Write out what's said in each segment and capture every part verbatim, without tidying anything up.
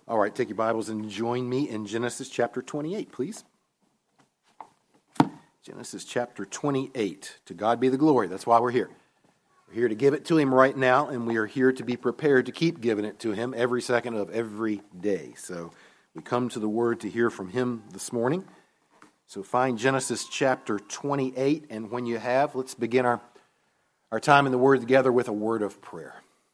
All right, take your Bibles and join me in Genesis chapter twenty-eight, please. Genesis chapter twenty-eight. To God be the glory. That's why we're here. We're here to give it to Him right now, and we are here to be prepared to keep giving it to Him every second of every day. So we come to the Word to hear from Him this morning. So find Genesis chapter twenty-eight, and when you have, let's begin our, our time in the Word together with a word of prayer.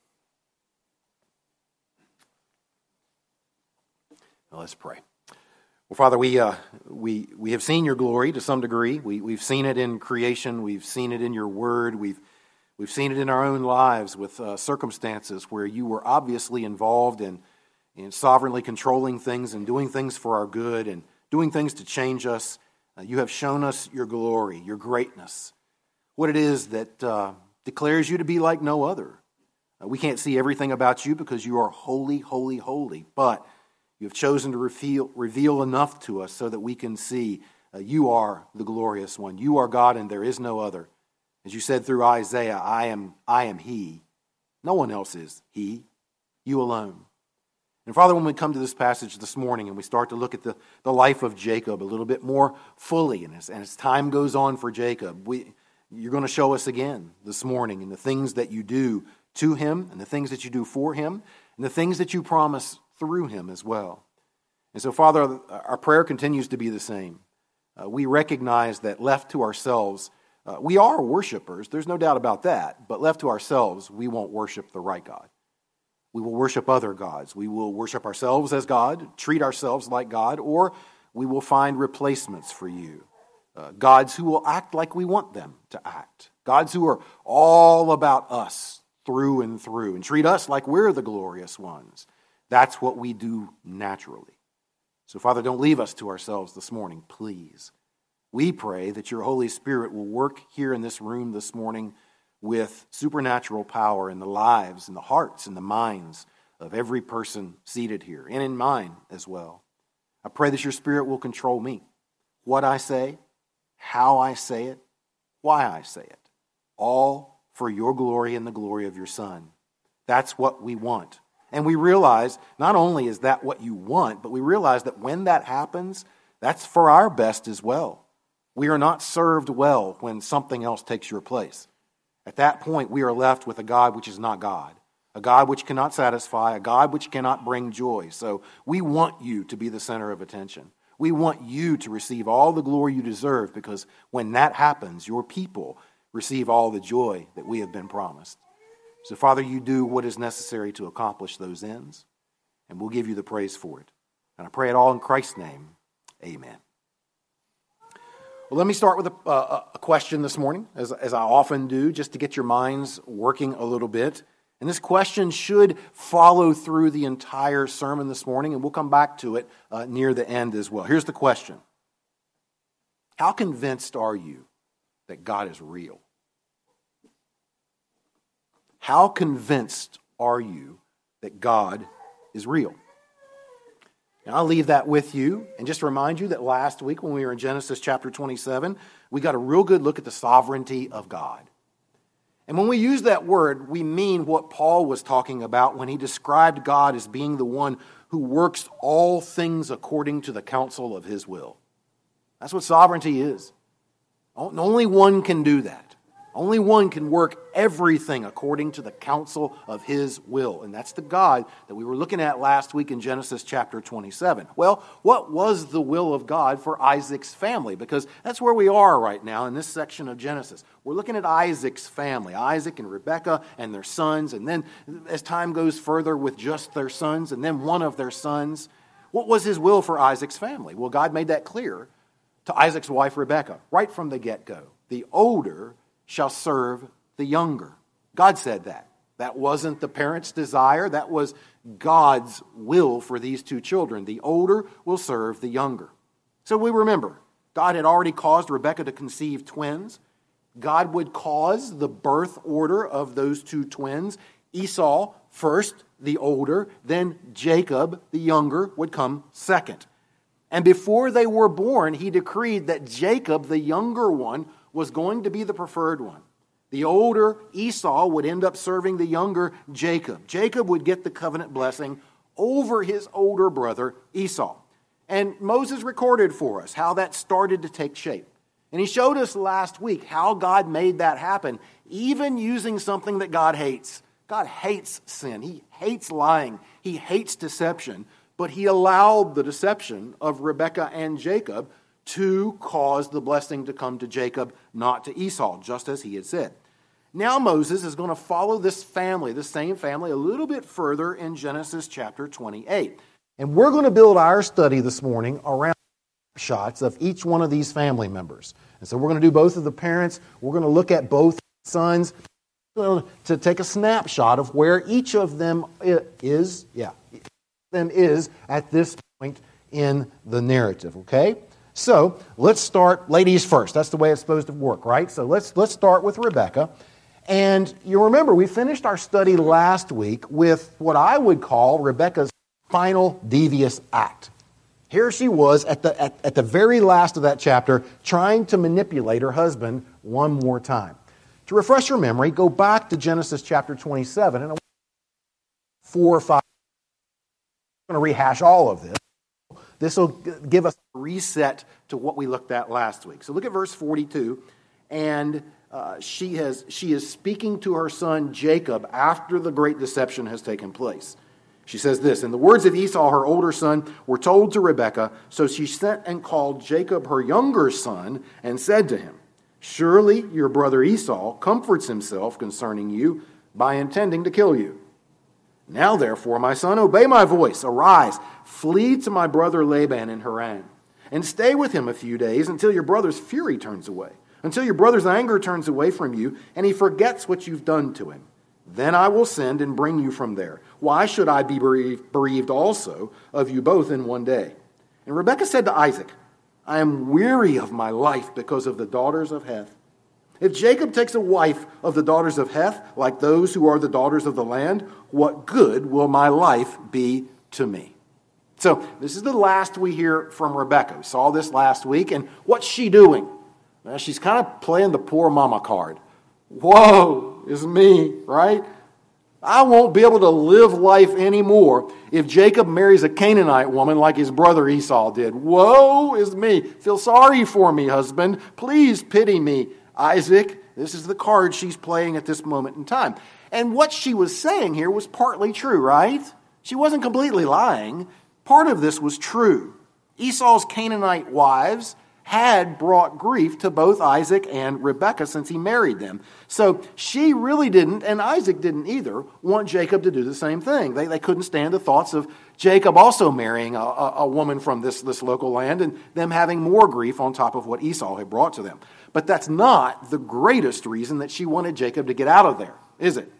Now let's pray. Well, Father, we uh, we we have seen your glory to some degree. We we've seen it in creation. We've seen it in your Word. We've we've seen it in our own lives with uh, circumstances where you were obviously involved in in sovereignly controlling things and doing things for our good and doing things to change us. Uh, you have shown us your glory, your greatness, what it is that uh, declares you to be like no other. Uh, we can't see everything about you because you are holy, holy, holy, but you have chosen to reveal, reveal enough to us so that we can see uh, you are the glorious one. You are God and there is no other. As you said through Isaiah, I am, I am He. No one else is He. You alone. And Father, when we come to this passage this morning and we start to look at the, the life of Jacob a little bit more fully, and as, and as time goes on for Jacob, we, you're going to show us again this morning and the things that you do to him and the things that you do for him and the things that you promise through him as well. And so, Father, our prayer continues to be the same. Uh, we recognize that left to ourselves, uh, we are worshipers. There's no doubt about that. But left to ourselves, we won't worship the right God. We will worship other gods. We will worship ourselves as God, treat ourselves like God, or we will find replacements for you. Uh, gods who will act like we want them to act. Gods who are all about us through and through and treat us like we're the glorious ones. That's what we do naturally. So, Father, don't leave us to ourselves this morning, please. We pray that your Holy Spirit will work here in this room this morning with supernatural power in the lives and the hearts and the minds of every person seated here, and in mine as well. I pray that your Spirit will control me, what I say, how I say it, why I say it, all for your glory and the glory of your Son. That's what we want. And we realize not only is that what you want, but we realize that when that happens, that's for our best as well. We are not served well when something else takes your place. At that point, we are left with a God which is not God, a God which cannot satisfy, a God which cannot bring joy. So we want you to be the center of attention. We want you to receive all the glory you deserve, because when that happens, your people receive all the joy that we have been promised. So, Father, you do what is necessary to accomplish those ends, and we'll give you the praise for it. And I pray it all in Christ's name. Amen. Well, let me start with a, uh, a question this morning, as, as I often do, just to get your minds working a little bit. And this question should follow through the entire sermon this morning, and we'll come back to it uh, near the end as well. Here's the question. How convinced are you that God is real? How convinced are you that God is real? Now, I'll leave that with you and just remind you that last week when we were in Genesis chapter twenty-seven, we got a real good look at the sovereignty of God. And when we use that word, we mean what Paul was talking about when he described God as being the one who works all things according to the counsel of his will. That's what sovereignty is. Only one can do that. Only one can work everything according to the counsel of his will. And that's the God that we were looking at last week in Genesis chapter twenty-seven. Well, what was the will of God for Isaac's family? Because that's where we are right now in this section of Genesis. We're looking at Isaac's family, Isaac and Rebekah and their sons. And then as time goes further with just their sons and then one of their sons, what was his will for Isaac's family? Well, God made that clear to Isaac's wife Rebekah right from the get-go. The older shall serve the younger. God said that. That wasn't the parents' desire. That was God's will for these two children. The older will serve the younger. So we remember, God had already caused Rebekah to conceive twins. God would cause the birth order of those two twins. Esau, first, the older, then Jacob, the younger, would come second. And before they were born, he decreed that Jacob, the younger one, was going to be the preferred one. The older Esau would end up serving the younger Jacob. Jacob would get the covenant blessing over his older brother Esau. And Moses recorded for us how that started to take shape. And he showed us last week how God made that happen, even using something that God hates. God hates sin. He hates lying. He hates deception. But he allowed the deception of Rebekah and Jacob to cause the blessing to come to Jacob, not to Esau, just as he had said. Now Moses is going to follow this family, this same family, a little bit further in Genesis chapter twenty-eight. And we're going to build our study this morning around shots of each one of these family members. And so we're going to do both of the parents. We're going to look at both sons to take a snapshot of where each of them is, yeah, them is at this point in the narrative, okay? So let's start ladies first. That's the way it's supposed to work, right? So let's let's start with Rebekah. And you remember we finished our study last week with what I would call Rebekah's final devious act. Here she was at the at, at the very last of that chapter trying to manipulate her husband one more time. To refresh your memory, go back to Genesis chapter twenty-seven and four or five. I'm going to rehash all of this. This will give us a reset to what we looked at last week. So look at verse forty-two, and uh, she has she is speaking to her son Jacob after the great deception has taken place. She says this, "And the words of Esau, her older son, were told to Rebekah. So she sent and called Jacob, her younger son, and said to him, 'Surely your brother Esau comforts himself concerning you by intending to kill you. Now therefore, my son, obey my voice. Arise, flee to my brother Laban in Haran, and stay with him a few days until your brother's fury turns away, until your brother's anger turns away from you, and he forgets what you've done to him. Then I will send and bring you from there. Why should I be bereaved also of you both in one day?' And Rebekah said to Isaac, 'I am weary of my life because of the daughters of Heth. If Jacob takes a wife of the daughters of Heth, like those who are the daughters of the land, what good will my life be to me?'" So this is the last we hear from Rebekah. We saw this last week, and what's she doing? Well, she's kind of playing the poor mama card. Woe is me, right? I won't be able to live life anymore if Jacob marries a Canaanite woman like his brother Esau did. Woe is me. Feel sorry for me, husband. Please pity me, Isaac. This is the card she's playing at this moment in time. And what she was saying here was partly true, right? She wasn't completely lying. Part of this was true. Esau's Canaanite wives had brought grief to both Isaac and Rebekah since he married them. So she really didn't, and Isaac didn't either, want Jacob to do the same thing. They, they couldn't stand the thoughts of Jacob also marrying a, a, a woman from this, this local land and them having more grief on top of what Esau had brought to them. But that's not the greatest reason that she wanted Jacob to get out of there, is it?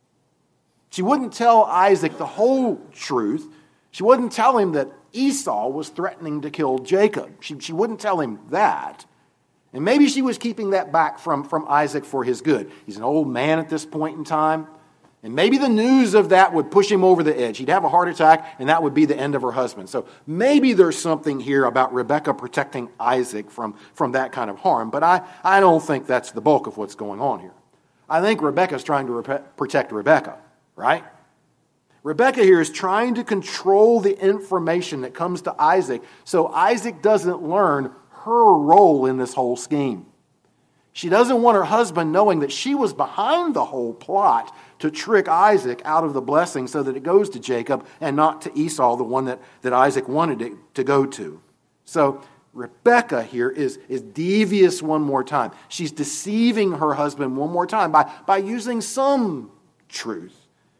She wouldn't tell Isaac the whole truth. She wouldn't tell him that Esau was threatening to kill Jacob. She, she wouldn't tell him that. And maybe she was keeping that back from, from Isaac for his good. He's an old man at this point in time. And maybe the news of that would push him over the edge. He'd have a heart attack, and that would be the end of her husband. So maybe there's something here about Rebekah protecting Isaac from, from that kind of harm. But I, I don't think that's the bulk of what's going on here. I think Rebekah's trying to rep- protect Rebekah, right? Rebekah here is trying to control the information that comes to Isaac so Isaac doesn't learn her role in this whole scheme. She doesn't want her husband knowing that she was behind the whole plot to trick Isaac out of the blessing so that it goes to Jacob and not to Esau, the one that, that Isaac wanted it to go to. So Rebekah here is, is devious one more time. She's deceiving her husband one more time by, by using some truth,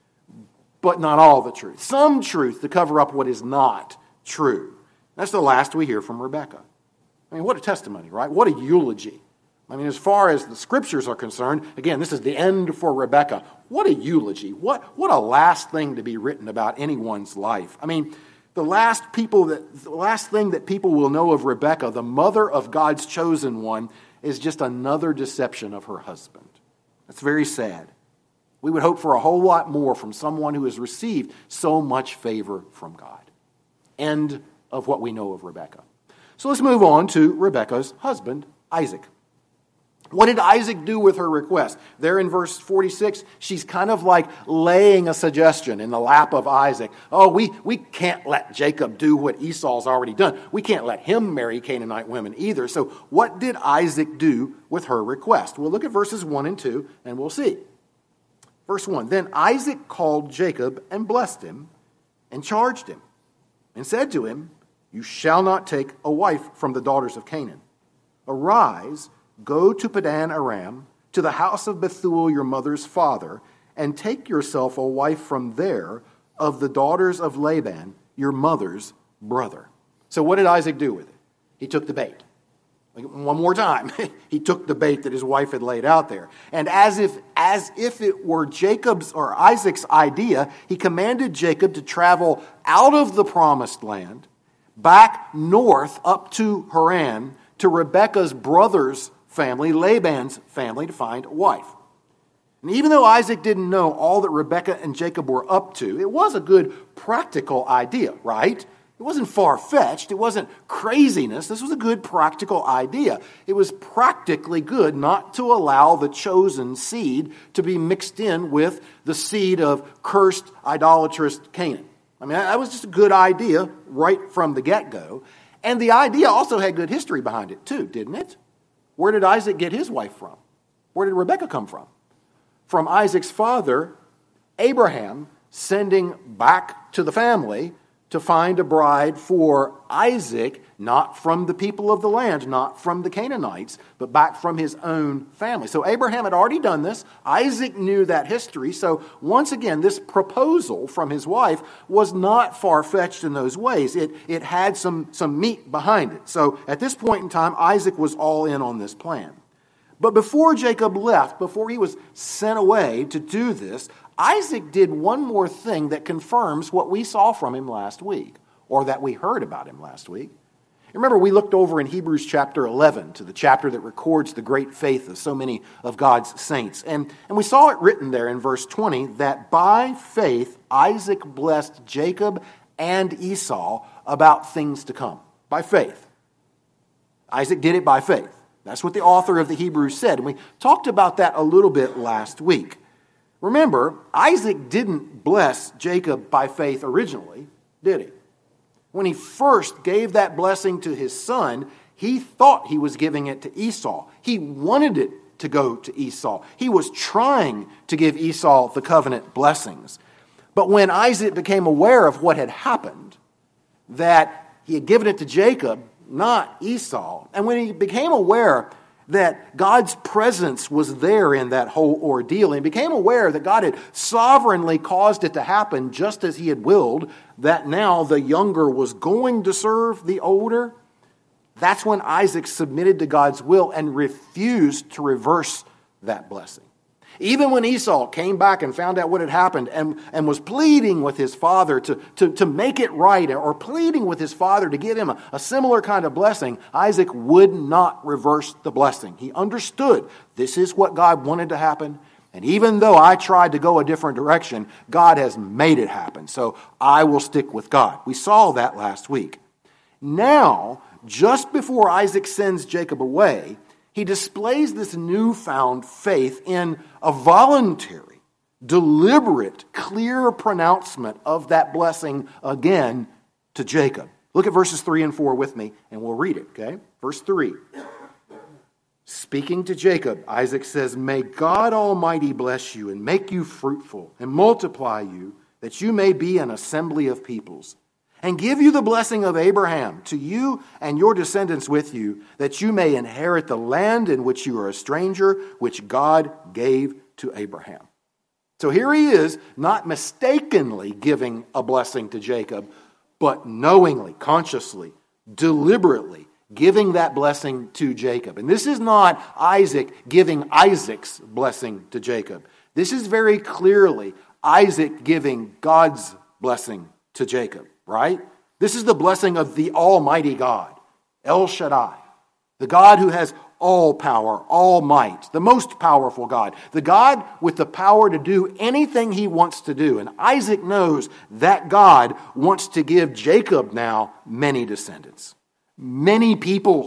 but not all the truth. Some truth to cover up what is not true. That's the last we hear from Rebekah. I mean, what a testimony, right? What a eulogy. I mean, as far as the scriptures are concerned, again, this is the end for Rebekah. What a eulogy. What, what a last thing to be written about anyone's life. I mean, the last people that the last thing that people will know of Rebekah, the mother of God's chosen one, is just another deception of her husband. That's very sad. We would hope for a whole lot more from someone who has received so much favor from God. End of what we know of Rebekah. So let's move on to Rebekah's husband, Isaac. What did Isaac do with her request? There in verse forty-six, she's kind of like laying a suggestion in the lap of Isaac. Oh, we, we can't let Jacob do what Esau's already done. We can't let him marry Canaanite women either. So what did Isaac do with her request? We'll look at verses one and two, and we'll see. Verse one, then Isaac called Jacob and blessed him and charged him and said to him, you shall not take a wife from the daughters of Canaan. Arise, go to Padan Aram, to the house of Bethuel your mother's father, and take yourself a wife from there of the daughters of Laban, your mother's brother. So what did Isaac do with it? He took the bait. One more time, he took the bait that his wife had laid out there. And as if, as if it were Jacob's or Isaac's idea, he commanded Jacob to travel out of the promised land, back north up to Haran, to Rebekah's brother's family, Laban's family, to find a wife. And even though Isaac didn't know all that Rebekah and Jacob were up to, it was a good practical idea, right? It wasn't far-fetched. It wasn't craziness. This was a good practical idea. It was practically good not to allow the chosen seed to be mixed in with the seed of cursed, idolatrous Canaan. I mean, that was just a good idea right from the get-go. And the idea also had good history behind it too, didn't it? Where did Isaac get his wife from? Where did Rebekah come from? From Isaac's father, Abraham, sending back to the family to find a bride for Isaac, not from the people of the land, not from the Canaanites, but back from his own family. So Abraham had already done this. Isaac knew that history. So once again, this proposal from his wife was not far-fetched in those ways. It, it had some, some meat behind it. So at this point in time, Isaac was all in on this plan. But before Jacob left, before he was sent away to do this, Isaac did one more thing that confirms what we saw from him last week, or that we heard about him last week. Remember, we looked over in Hebrews chapter eleven to the chapter that records the great faith of so many of God's saints. And, and we saw it written there in verse twenty that by faith Isaac blessed Jacob and Esau about things to come. By faith. Isaac did it by faith. That's what the author of the Hebrews said. And we talked about that a little bit last week. Remember, Isaac didn't bless Jacob by faith originally, did he? When he first gave that blessing to his son, he thought he was giving it to Esau. He wanted it to go to Esau. He was trying to give Esau the covenant blessings. But when Isaac became aware of what had happened, that he had given it to Jacob, not Esau, and when he became aware that God's presence was there in that whole ordeal, and he became aware that God had sovereignly caused it to happen just as he had willed, that now the younger was going to serve the older, that's when Isaac submitted to God's will and refused to reverse that blessing. Even when Esau came back and found out what had happened and, and was pleading with his father to, to, to make it right, or pleading with his father to give him a, a similar kind of blessing, Isaac would not reverse the blessing. He understood this is what God wanted to happen. And even though I tried to go a different direction, God has made it happen. So I will stick with God. We saw that last week. Now, just before Isaac sends Jacob away, he displays this newfound faith in a voluntary, deliberate, clear pronouncement of that blessing again to Jacob. Look at verses three and four with me, and we'll read it, okay? Verse three. Speaking to Jacob, Isaac says, "May God Almighty bless you and make you fruitful and multiply you, that you may be an assembly of peoples. And give you the blessing of Abraham to you and your descendants with you, that you may inherit the land in which you are a stranger, which God gave to Abraham." So here he is, not mistakenly giving a blessing to Jacob, but knowingly, consciously, deliberately giving that blessing to Jacob. And this is not Isaac giving Isaac's blessing to Jacob. This is very clearly Isaac giving God's blessing to Jacob. Right? This is the blessing of the Almighty God, El Shaddai, the God who has all power, all might, the most powerful God, the God with the power to do anything he wants to do. And Isaac knows that God wants to give Jacob now many descendants, many peoples,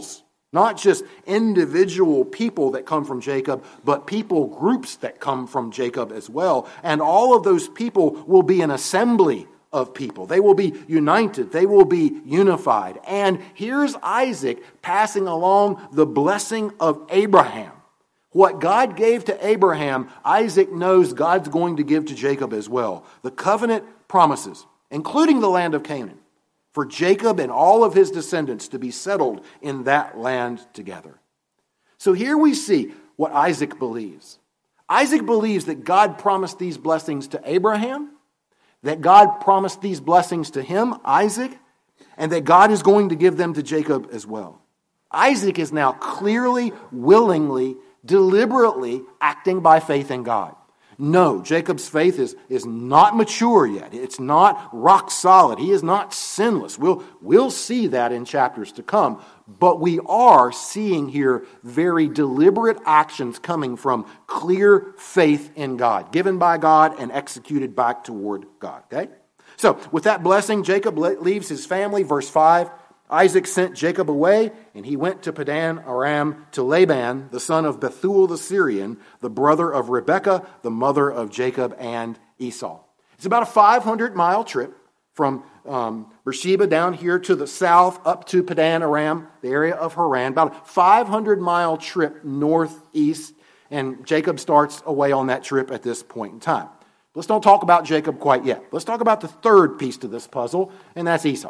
Not just individual people that come from Jacob, but people groups that come from Jacob as well. And all of those people will be an assembly of people. They will be united. They will be unified. And here's Isaac passing along the blessing of Abraham. What God gave to Abraham, Isaac knows God's going to give to Jacob as well. The covenant promises, including the land of Canaan, for Jacob and all of his descendants to be settled in that land together. So here we see what Isaac believes. Isaac believes that God promised these blessings to Abraham, that God promised these blessings to him, Isaac, and that God is going to give them to Jacob as well. Isaac is now clearly, willingly, deliberately acting by faith in God. No, Jacob's faith is, is not mature yet. It's not rock solid. He is not sinless. We'll, we'll see that in chapters to come. But we are seeing here very deliberate actions coming from clear faith in God, given by God and executed back toward God. Okay? So, with that blessing, Jacob leaves his family. Verse five, Isaac sent Jacob away, and he went to Padan Aram to Laban, the son of Bethuel the Syrian, the brother of Rebekah, the mother of Jacob and Esau. It's about a five hundred mile trip from um, Beersheba down here to the south up to Padan Aram, the area of Haran. About a five hundred mile trip northeast, and Jacob starts away on that trip at this point in time. Let's don't talk about Jacob quite yet. Let's talk about the third piece to this puzzle, and that's Esau.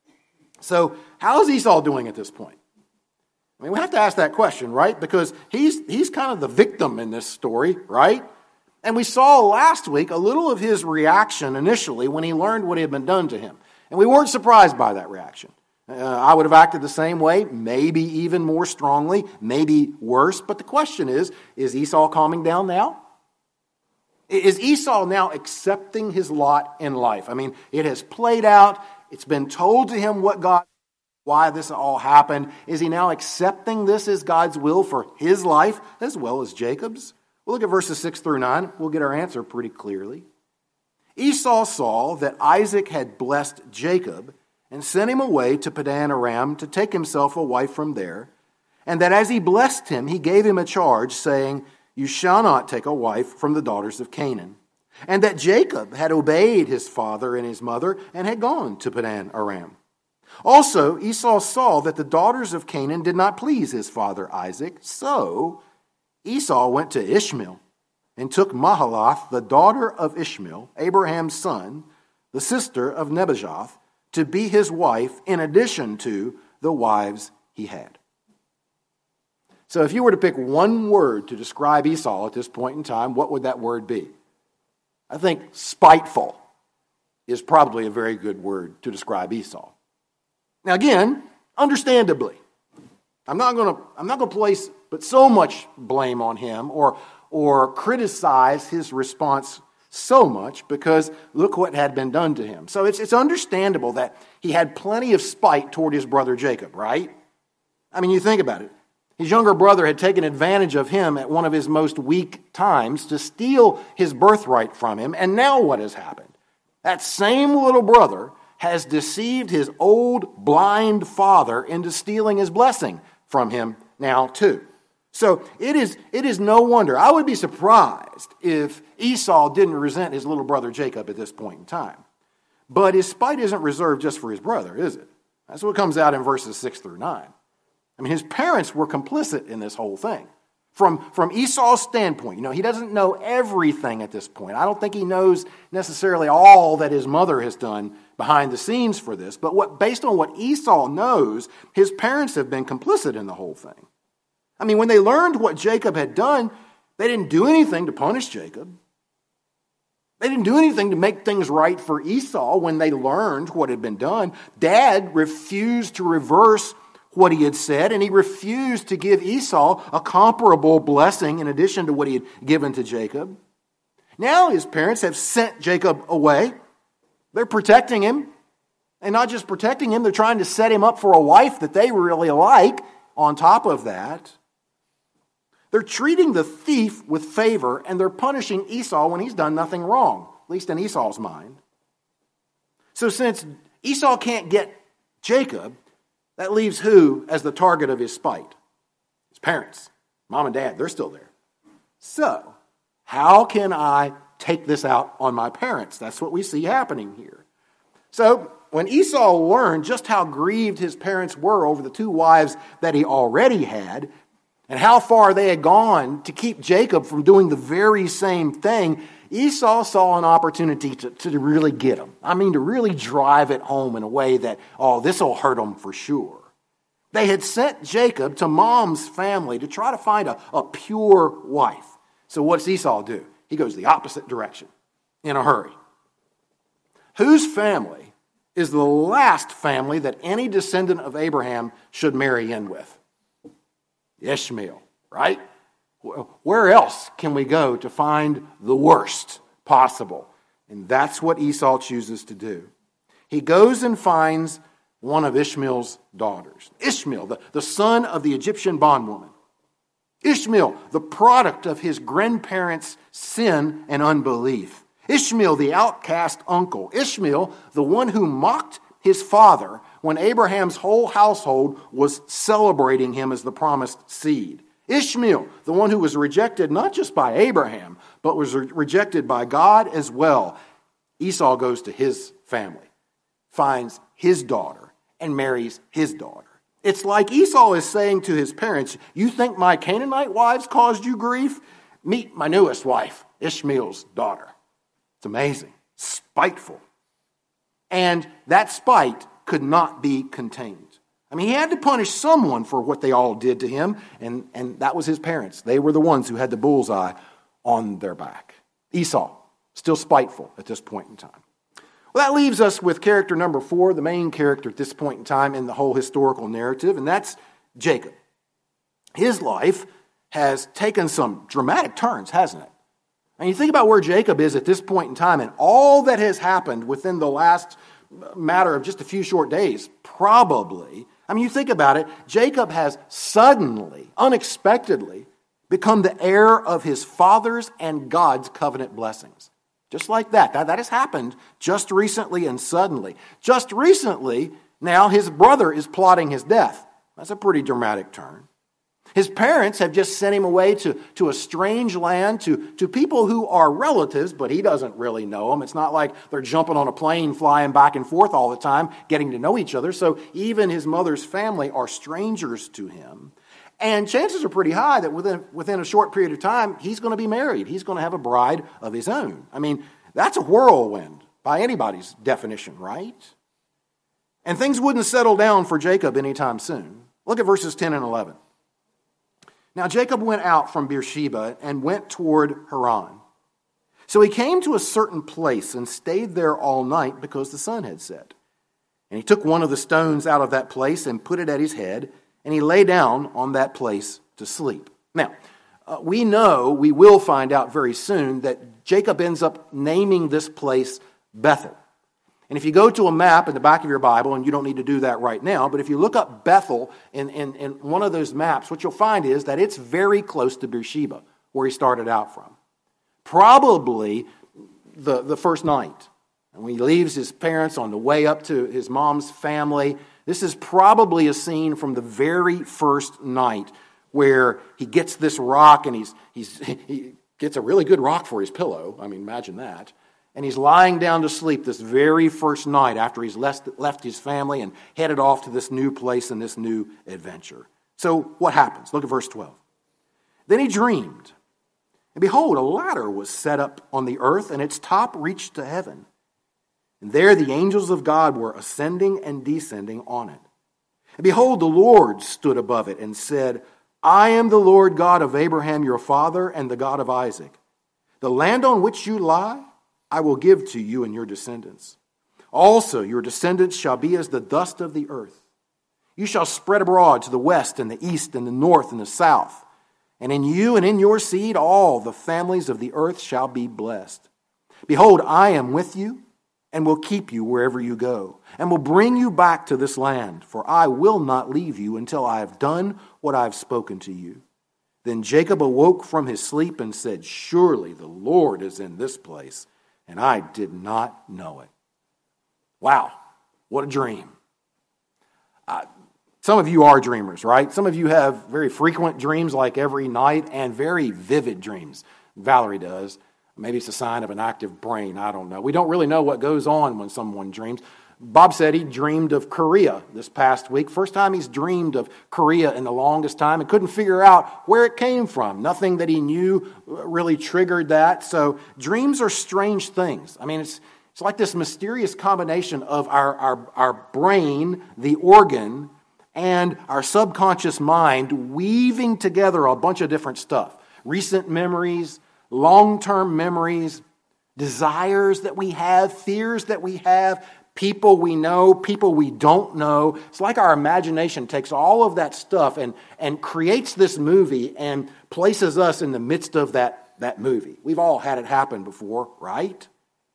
So, how is Esau doing at this point? I mean, we have to ask that question, right? Because he's he's kind of the victim in this story, right? And we saw last week a little of his reaction initially when he learned what had been done to him. And we weren't surprised by that reaction. Uh, I would have acted the same way, maybe even more strongly, maybe worse. But the question is, is Esau calming down now? Is Esau now accepting his lot in life? I mean, it has played out. It's been told to him what God, why this all happened. Is he now accepting this as God's will for his life as well as Jacob's? We'll look at verses six through nine. We'll get our answer pretty clearly. Esau saw that Isaac had blessed Jacob and sent him away to Padan Aram to take himself a wife from there, and that as he blessed him, he gave him a charge, saying, "You shall not take a wife from the daughters of Canaan." And that Jacob had obeyed his father and his mother and had gone to Padan Aram. Also, Esau saw that the daughters of Canaan did not please his father Isaac. So Esau went to Ishmael and took Mahalath, the daughter of Ishmael, Abraham's son, the sister of Nebajoth, to be his wife in addition to the wives he had. So if you were to pick one word to describe Esau at this point in time, what would that word be? I think spiteful is probably a very good word to describe Esau. Now again, understandably, I'm not going to I'm not going to place but so much blame on him or or criticize his response so much, because look what had been done to him. So it's it's understandable that he had plenty of spite toward his brother Jacob, right? I mean, you think about it. His younger brother had taken advantage of him at one of his most weak times to steal his birthright from him. And now what has happened? That same little brother has deceived his old blind father into stealing his blessing from him now too. So it is, it is no wonder. I would be surprised if Esau didn't resent his little brother Jacob at this point in time. But his spite isn't reserved just for his brother, is it? That's what comes out in verses six through nine. I mean, his parents were complicit in this whole thing. From, from Esau's standpoint, you know, he doesn't know everything at this point. I don't think he knows necessarily all that his mother has done behind the scenes for this. But what, based on what Esau knows, his parents have been complicit in the whole thing. I mean, when they learned what Jacob had done, they didn't do anything to punish Jacob. They didn't do anything to make things right for Esau when they learned what had been done. Dad refused to reverse what he had said, and he refused to give Esau a comparable blessing in addition to what he had given to Jacob. Now his parents have sent Jacob away. They're protecting him. And not just protecting him, they're trying to set him up for a wife that they really like on top of that. They're treating the thief with favor, and they're punishing Esau when he's done nothing wrong, at least in Esau's mind. So since Esau can't get Jacob, That leaves who as the target of his spite? His parents. Mom and dad, they're still there. So, how can I take this out on my parents? That's what we see happening here. So, when Esau learned just how grieved his parents were over the two wives that he already had, and how far they had gone to keep Jacob from doing the very same thing, Esau saw an opportunity to, to really get him. I mean, to really drive it home in a way that, oh, this will hurt him for sure. They had sent Jacob to mom's family to try to find a, a pure wife. So what's Esau do? He goes the opposite direction in a hurry. Whose family is the last family that any descendant of Abraham should marry in with? Ishmael, right? Where else can we go to find the worst possible? And that's what Esau chooses to do. He goes and finds one of Ishmael's daughters. Ishmael, the, the son of the Egyptian bondwoman. Ishmael, the product of his grandparents' sin and unbelief. Ishmael, the outcast uncle. Ishmael, the one who mocked his father when Abraham's whole household was celebrating him as the promised seed. Ishmael, the one who was rejected not just by Abraham, but was re- rejected by God as well. Esau goes to his family, finds his daughter, and marries his daughter. It's like Esau is saying to his parents, you think my Canaanite wives caused you grief? Meet my newest wife, Ishmael's daughter. It's amazing, spiteful. And that spite could not be contained. I mean, he had to punish someone for what they all did to him, and, and that was his parents. They were the ones who had the bullseye on their back. Esau, still spiteful at this point in time. Well, that leaves us with character number four, the main character at this point in time in the whole historical narrative, and that's Jacob. His life has taken some dramatic turns, hasn't it? And you think about where Jacob is at this point in time and all that has happened within the last matter of just a few short days, probably. I mean, you think about it, Jacob has suddenly, unexpectedly, become the heir of his father's and God's covenant blessings. Just like that. That, that has happened just recently and suddenly. Just recently, now his brother is plotting his death. That's a pretty dramatic turn. His parents have just sent him away to, to a strange land, to, to people who are relatives, but he doesn't really know them. It's not like they're jumping on a plane, flying back and forth all the time, getting to know each other. So even his mother's family are strangers to him. And chances are pretty high that within, within a short period of time, he's going to be married. He's going to have a bride of his own. I mean, that's a whirlwind by anybody's definition, right? And things wouldn't settle down for Jacob anytime soon. Look at verses ten and eleven. Now Jacob went out from Beersheba and went toward Haran. So he came to a certain place and stayed there all night because the sun had set. And he took one of the stones out of that place and put it at his head, and he lay down on that place to sleep. Now, uh, we know, we will find out very soon, that Jacob ends up naming this place Bethel. And if you go to a map in the back of your Bible, and you don't need to do that right now, but if you look up Bethel in, in, in one of those maps, what you'll find is that it's very close to Beersheba, where he started out from. Probably the, the first night. And when he leaves his parents on the way up to his mom's family, this is probably a scene from the very first night where he gets this rock and he's, he's, he gets a really good rock for his pillow. I mean, imagine that. And he's lying down to sleep this very first night after he's left, left his family and headed off to this new place and this new adventure. So what happens? Look at verse twelve. Then he dreamed, and behold, a ladder was set up on the earth, and its top reached to heaven. And there the angels of God were ascending and descending on it. And behold, the Lord stood above it and said, I am the Lord God of Abraham your father and the God of Isaac. The land on which you lie, I will give to you and your descendants. Also your descendants shall be as the dust of the earth. You shall spread abroad to the west and the east and the north and the south. And in you and in your seed all the families of the earth shall be blessed. Behold, I am with you and will keep you wherever you go, and will bring you back to this land, for I will not leave you until I have done what I have spoken to you. Then Jacob awoke from his sleep and said, surely the Lord is in this place, and I did not know it. Wow, what a dream. Uh, Some of you are dreamers, right? Some of you have very frequent dreams like every night and very vivid dreams. Valerie does. Maybe it's a sign of an active brain. I don't know. We don't really know what goes on when someone dreams. Bob said he dreamed of Korea this past week. First time he's dreamed of Korea in the longest time and couldn't figure out where it came from. Nothing that he knew really triggered that. So dreams are strange things. I mean, it's it's like this mysterious combination of our, our, our brain, the organ, and our subconscious mind weaving together a bunch of different stuff. Recent memories, long-term memories, desires that we have, fears that we have, people we know, people we don't know. It's like our imagination takes all of that stuff and, and creates this movie and places us in the midst of that, that movie. We've all had it happen before, right?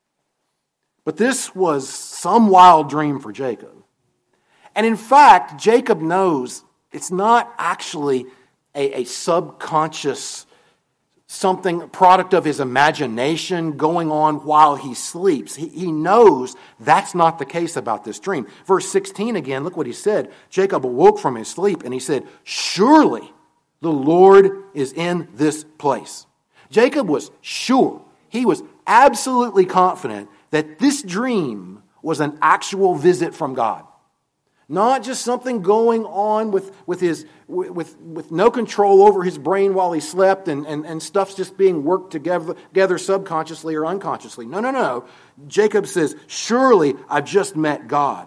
But this was some wild dream for Jacob. And in fact, Jacob knows it's not actually a, a subconscious something, a product of his imagination going on while he sleeps. He, he knows that's not the case about this dream. Verse sixteen again, look what he said. Jacob awoke from his sleep and he said, surely the Lord is in this place. Jacob was sure, he was absolutely confident that this dream was an actual visit from God. Not just something going on with, with his with, with no control over his brain while he slept and, and, and stuff's just being worked together, together subconsciously or unconsciously. No, no, no. Jacob says, surely I've just met God.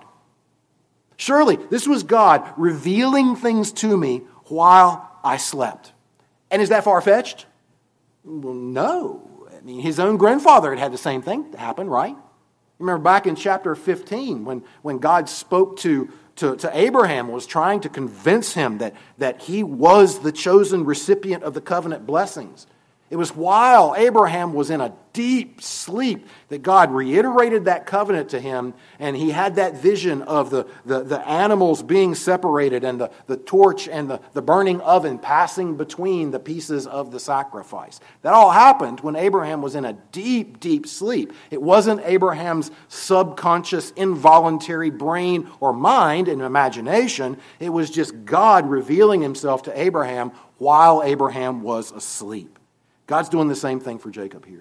Surely this was God revealing things to me while I slept. And is that far-fetched? Well, no. I mean, his own grandfather had had the same thing happen, right? Remember back in chapter fifteen when, when God spoke to To, to Abraham, was trying to convince him that, that he was the chosen recipient of the covenant blessings. It was while Abraham was in a deep sleep that God reiterated that covenant to him, and he had that vision of the, the, the animals being separated and the, the torch and the, the burning oven passing between the pieces of the sacrifice. That all happened when Abraham was in a deep, deep sleep. It wasn't Abraham's subconscious, involuntary brain or mind and imagination. It was just God revealing himself to Abraham while Abraham was asleep. God's doing the same thing for Jacob here.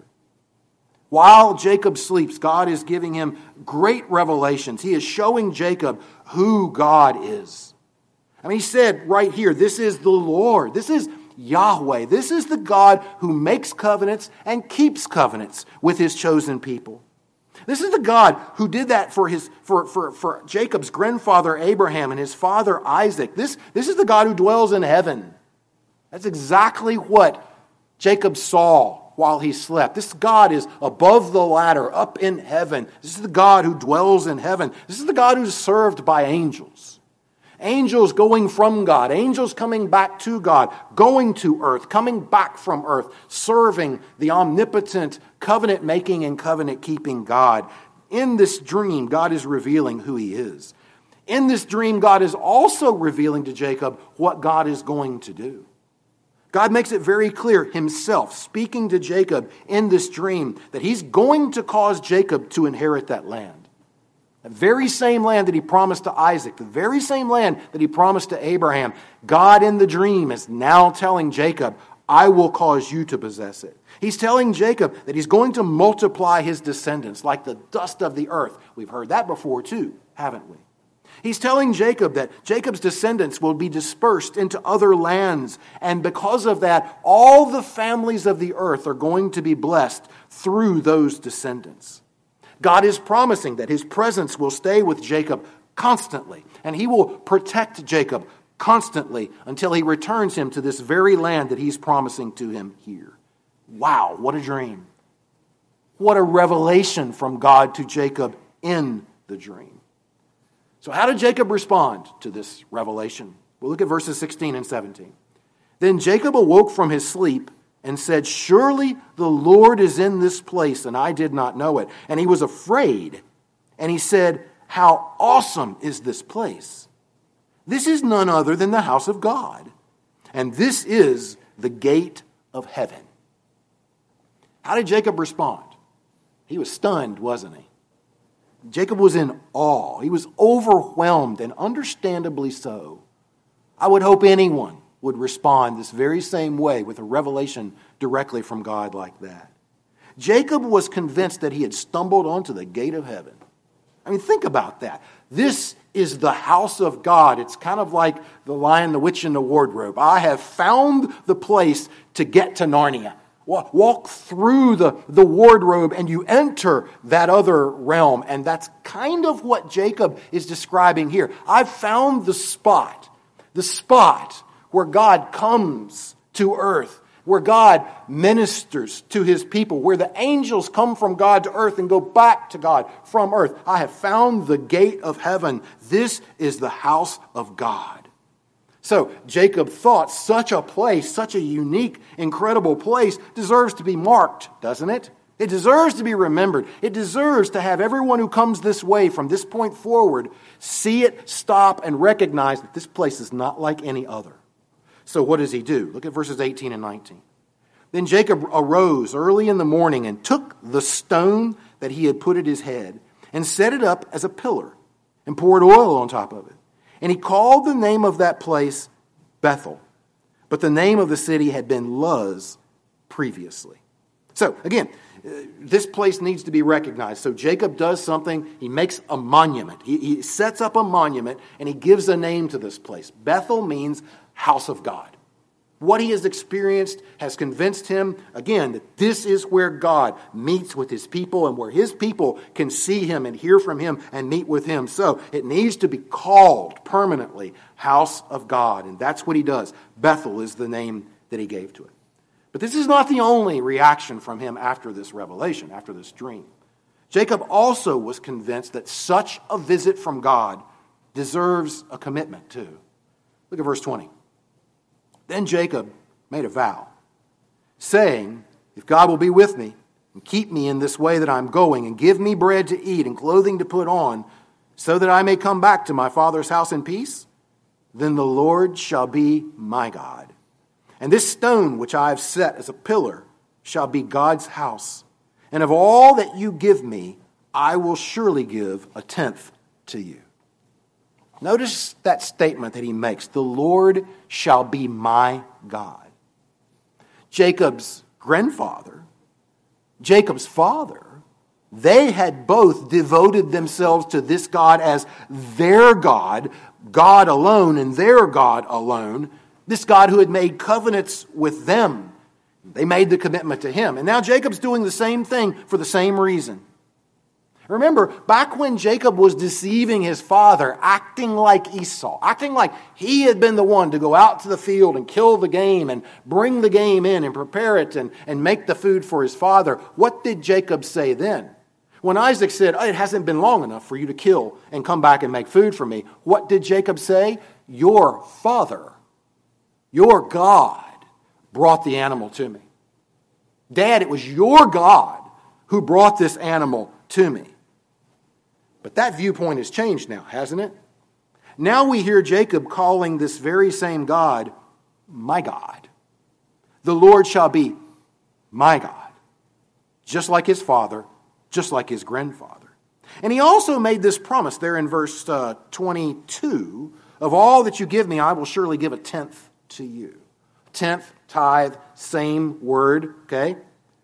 While Jacob sleeps, God is giving him great revelations. He is showing Jacob who God is. I mean, he said right here, this is the Lord. This is Yahweh. This is the God who makes covenants and keeps covenants with his chosen people. This is the God who did that for his for, for, for Jacob's grandfather Abraham and his father Isaac. This, this is the God who dwells in heaven. That's exactly what Jacob saw while he slept. This God is above the ladder, up in heaven. This is the God who dwells in heaven. This is the God who's served by angels. Angels going from God. Angels coming back to God. Going to earth. Coming back from earth. Serving the omnipotent, covenant-making and covenant-keeping God. In this dream, God is revealing who he is. In this dream, God is also revealing to Jacob what God is going to do. God makes it very clear himself, speaking to Jacob in this dream, that he's going to cause Jacob to inherit that land. The very same land that he promised to Isaac, the very same land that he promised to Abraham, God in the dream is now telling Jacob, I will cause you to possess it. He's telling Jacob that he's going to multiply his descendants like the dust of the earth. We've heard that before too, haven't we? He's telling Jacob that Jacob's descendants will be dispersed into other lands, and because of that, all the families of the earth are going to be blessed through those descendants. God is promising that his presence will stay with Jacob constantly, and he will protect Jacob constantly until he returns him to this very land that he's promising to him here. Wow, what a dream. What a revelation from God to Jacob in the dream. So how did Jacob respond to this revelation? We'll look at verses sixteen and seventeen. Then Jacob awoke from his sleep and said, surely the Lord is in this place, and I did not know it. And he was afraid, and he said, how awesome is this place? This is none other than the house of God, and this is the gate of heaven. How did Jacob respond? He was stunned, wasn't he? Jacob was in awe. He was overwhelmed, and understandably so, I would hope anyone would respond this very same way with a revelation directly from God like that. Jacob was convinced that he had stumbled onto the gate of heaven. I mean, think about that. This is the house of God. It's kind of like the Lion, the Witch, and the Wardrobe. I have found the place to get to Narnia. Walk through the, the wardrobe and you enter that other realm. And that's kind of what Jacob is describing here. I've found the spot, the spot where God comes to earth, where God ministers to his people, where the angels come from God to earth and go back to God from earth. I have found the gate of heaven. This is the house of God. So Jacob thought such a place, such a unique, incredible place deserves to be marked, doesn't it? It deserves to be remembered. It deserves to have everyone who comes this way from this point forward see it, stop, and recognize that this place is not like any other. So what does he do? Look at verses eighteen and nineteen. Then Jacob arose early in the morning and took the stone that he had put at his head and set it up as a pillar and poured oil on top of it. And he called the name of that place Bethel. But the name of the city had been Luz previously. So, again, this place needs to be recognized. So Jacob does something. He makes a monument. He, he sets up a monument and he gives a name to this place. Bethel means house of God. What he has experienced has convinced him, again, that this is where God meets with his people and where his people can see him and hear from him and meet with him. So it needs to be called permanently house of God. And that's what he does. Bethel is the name that he gave to it. But this is not the only reaction from him after this revelation, after this dream. Jacob also was convinced that such a visit from God deserves a commitment too. Look at verse twenty. Then Jacob made a vow, saying, if God will be with me and keep me in this way that I'm going and give me bread to eat and clothing to put on so that I may come back to my father's house in peace, then the Lord shall be my God. And this stone which I have set as a pillar shall be God's house. And of all that you give me, I will surely give a tenth to you. Notice that statement that he makes. The Lord shall be my God. Jacob's grandfather, Jacob's father, they had both devoted themselves to this God as their God, God alone and their God alone. This God who had made covenants with them. They made the commitment to him. And now Jacob's doing the same thing for the same reason. Remember, back when Jacob was deceiving his father, acting like Esau, acting like he had been the one to go out to the field and kill the game and bring the game in and prepare it and, and make the food for his father, what did Jacob say then? When Isaac said, oh, it hasn't been long enough for you to kill and come back and make food for me, what did Jacob say? Your father, your God, brought the animal to me. Dad, it was your God who brought this animal to me. But that viewpoint has changed now, hasn't it? Now we hear Jacob calling this very same God, my God. The Lord shall be my God. Just like his father, just like his grandfather. And he also made this promise there in verse uh, twenty-two, of all that you give me, I will surely give a tenth to you. Tenth, tithe, same word, okay?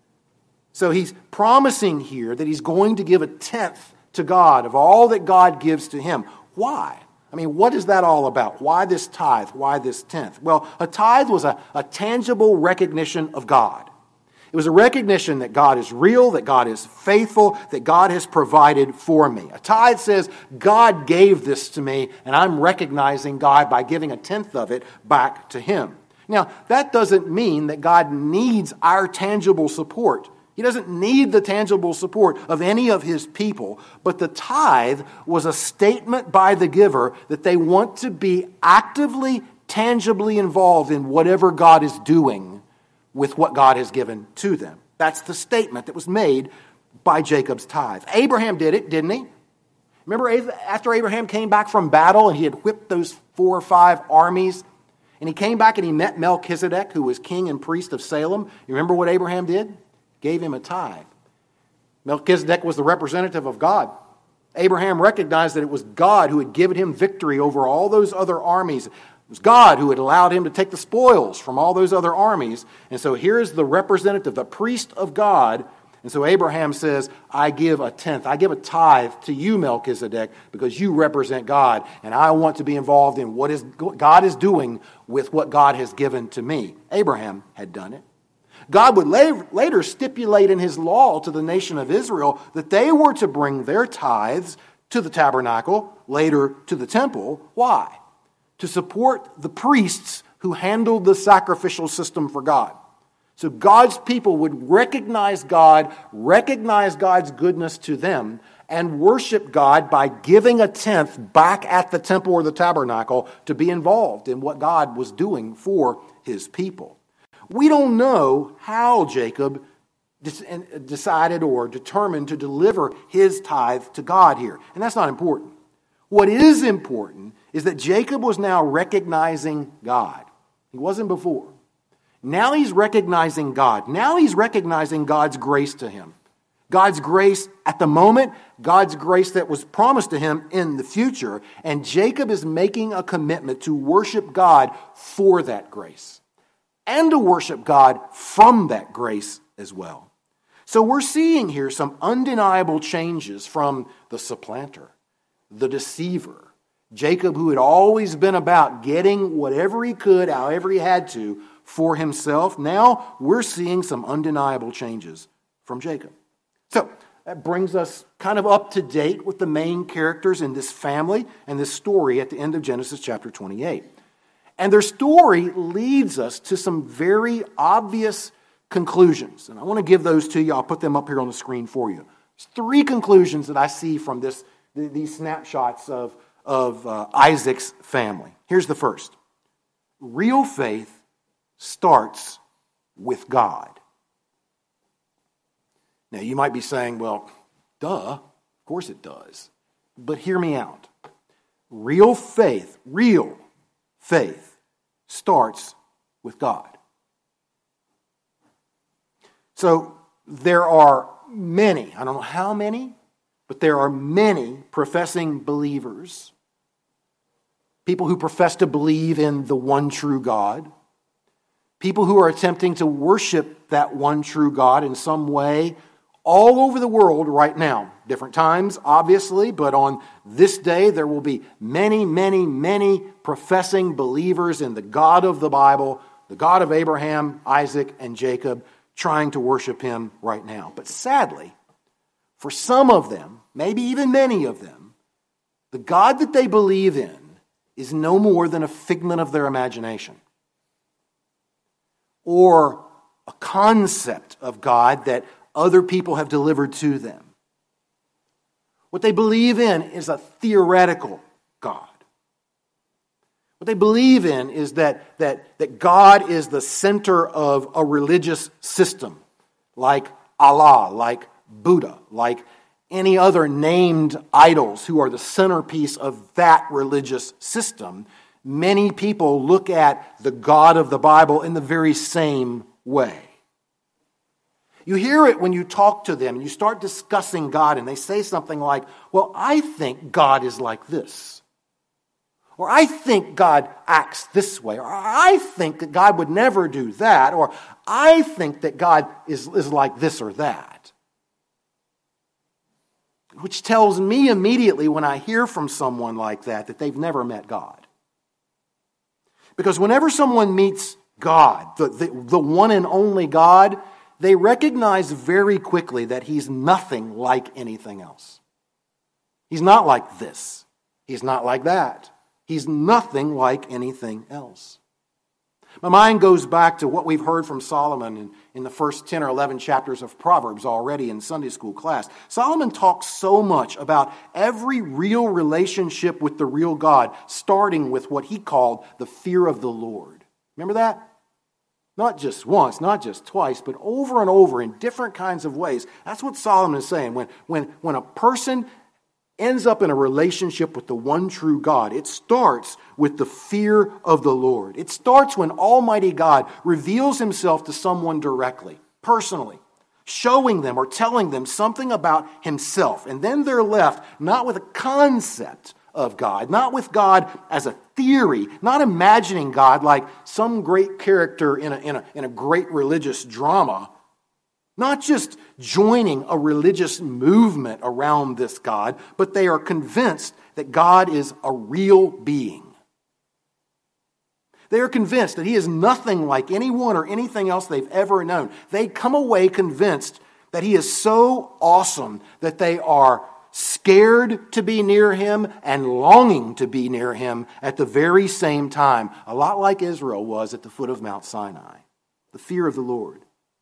So he's promising here that he's going to give a tenth to God of all that God gives to him. Why? I mean, what is that all about? Why this tithe? Why this tenth? Well, a tithe was a, a tangible recognition of God. It was a recognition that God is real, that God is faithful, that God has provided for me. A tithe says, God gave this to me, and I'm recognizing God by giving a tenth of it back to him. Now, that doesn't mean that God needs our tangible support. He doesn't need the tangible support of any of his people, but the tithe was a statement by the giver that they want to be actively, tangibly involved in whatever God is doing with what God has given to them. That's the statement that was made by Jacob's tithe. Abraham did it, didn't he? Remember after Abraham came back from battle and he had whipped those four or five armies, and he came back and he met Melchizedek, who was king and priest of Salem. You remember what Abraham did? Gave him a tithe. Melchizedek was the representative of God. Abraham recognized that it was God who had given him victory over all those other armies. was God who had allowed him to take the spoils from all those other armies. And so here's the representative, the priest of God. And so Abraham says, I give a tenth, I give a tithe to you, Melchizedek, because you represent God. And I want to be involved in what is God is doing with what God has given to me. Abraham had done it. God would later stipulate in his law to the nation of Israel that they were to bring their tithes to the tabernacle, later to the temple. Why? To support the priests who handled the sacrificial system for God. So God's people would recognize God, recognize God's goodness to them, and worship God by giving a tenth back at the temple or the tabernacle to be involved in what God was doing for his people. We don't know how Jacob decided or determined to deliver his tithe to God here. And that's not important. What is important is that Jacob was now recognizing God. He wasn't before. Now he's recognizing God. Now he's recognizing God's grace to him. God's grace at the moment, God's grace that was promised to him in the future. And Jacob is making a commitment to worship God for that grace. And to worship God from that grace as well. So we're seeing here some undeniable changes from the supplanter, the deceiver, Jacob, who had always been about getting whatever he could, however he had to, for himself. Now we're seeing some undeniable changes from Jacob. So that brings us kind of up to date with the main characters in this family and this story at the end of Genesis chapter twenty-eight. And their story leads us to some very obvious conclusions. And I want to give those to you. I'll put them up here on the screen for you. There's three conclusions that I see from this, these snapshots of, of uh, Isaac's family. Here's the first. Real faith starts with God. Now, you might be saying, well, duh, of course it does. But hear me out. Real faith, real faith starts with God. So there are many, I don't know how many, but there are many professing believers, people who profess to believe in the one true God, people who are attempting to worship that one true God in some way all over the world right now. Different times, obviously, but on this day there will be many, many, many professing believers in the God of the Bible, the God of Abraham, Isaac, and Jacob, trying to worship him right now. But sadly, for some of them, maybe even many of them, the God that they believe in is no more than a figment of their imagination, or a concept of God that other people have delivered to them. What they believe in is a theoretical God. What they believe in is that, that, that God is the center of a religious system, like Allah, like Buddha, like any other named idols who are the centerpiece of that religious system. Many people look at the God of the Bible in the very same way. You hear it when you talk to them and you start discussing God and they say something like, well, I think God is like this. Or I think God acts this way. Or I think that God would never do that. Or I think that God is, is like this or that. Which tells me immediately when I hear from someone like that that they've never met God. Because whenever someone meets God, the, the, the one and only God, they recognize very quickly that he's nothing like anything else. He's not like this. He's not like that. He's nothing like anything else. My mind goes back to what we've heard from Solomon in, in the first ten or eleven chapters of Proverbs already in Sunday school class. Solomon talks so much about every real relationship with the real God, starting with what he called the fear of the Lord. Remember that? Not just once, not just twice, but over and over in different kinds of ways. That's what Solomon is saying. When, when, when a person ends up in a relationship with the one true God, it starts with the fear of the Lord. It starts when Almighty God reveals himself to someone directly, personally, showing them or telling them something about himself. And then they're left not with a concept of God, not with God as a theory, not imagining God like some great character in a, in a, in a great religious drama, not just joining a religious movement around this God, but they are convinced that God is a real being. They are convinced that he is nothing like anyone or anything else they've ever known. They come away convinced that he is so awesome that they are scared to be near him and longing to be near him at the very same time. A lot like Israel was at the foot of Mount Sinai. The fear of the Lord.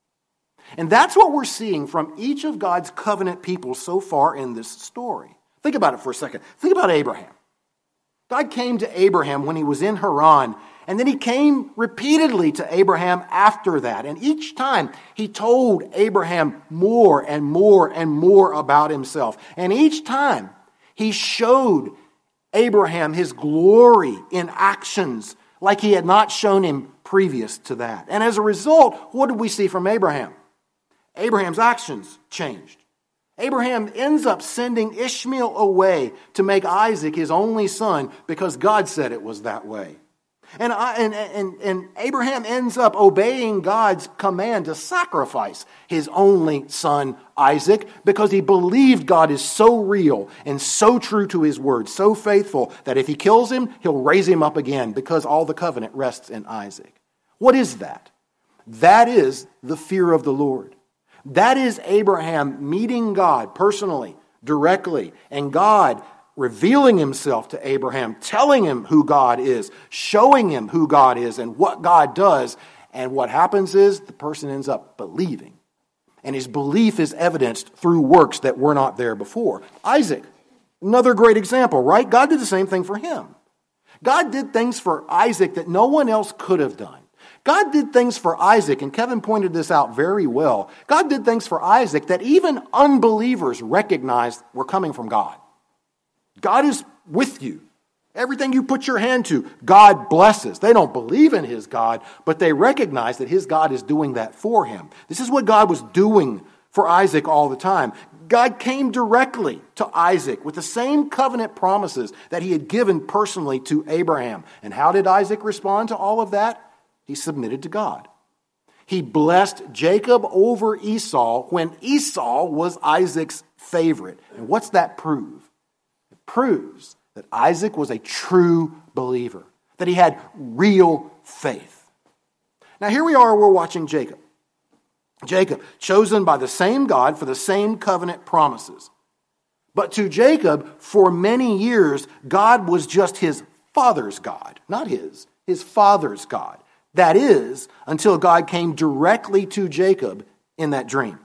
And that's what we're seeing from each of God's covenant people so far in this story. Think about it for a second. Think about Abraham. God came to Abraham when he was in Haran, and then he came repeatedly to Abraham after that. And each time he told Abraham more and more and more about himself. And each time he showed Abraham his glory in actions like he had not shown him previous to that. And as a result, what did we see from Abraham? Abraham's actions changed. Abraham ends up sending Ishmael away to make Isaac his only son because God said it was that way. And, I, and, and, and Abraham ends up obeying God's command to sacrifice his only son, Isaac, because he believed God is so real and so true to his word, so faithful, that if he kills him, he'll raise him up again because all the covenant rests in Isaac. What is that? That is the fear of the Lord. That is Abraham meeting God personally, directly, and God revealing himself to Abraham, telling him who God is, showing him who God is and what God does. And what happens is the person ends up believing. And his belief is evidenced through works that were not there before. Isaac, another great example, right? God did the same thing for him. God did things for Isaac that no one else could have done. God did things for Isaac, and Kevin pointed this out very well. God did things for Isaac that even unbelievers recognized were coming from God. God is with you. Everything you put your hand to, God blesses. They don't believe in his God, but they recognize that his God is doing that for him. This is what God was doing for Isaac all the time. God came directly to Isaac with the same covenant promises that he had given personally to Abraham. And how did Isaac respond to all of that? He submitted to God. He blessed Jacob over Esau when Esau was Isaac's favorite. And what's that prove? It proves that Isaac was a true believer, that he had real faith. Now here we are, we're watching Jacob. Jacob, chosen by the same God for the same covenant promises. But to Jacob, for many years, God was just his father's God, not his, his father's God. That is, until God came directly to Jacob in that dream.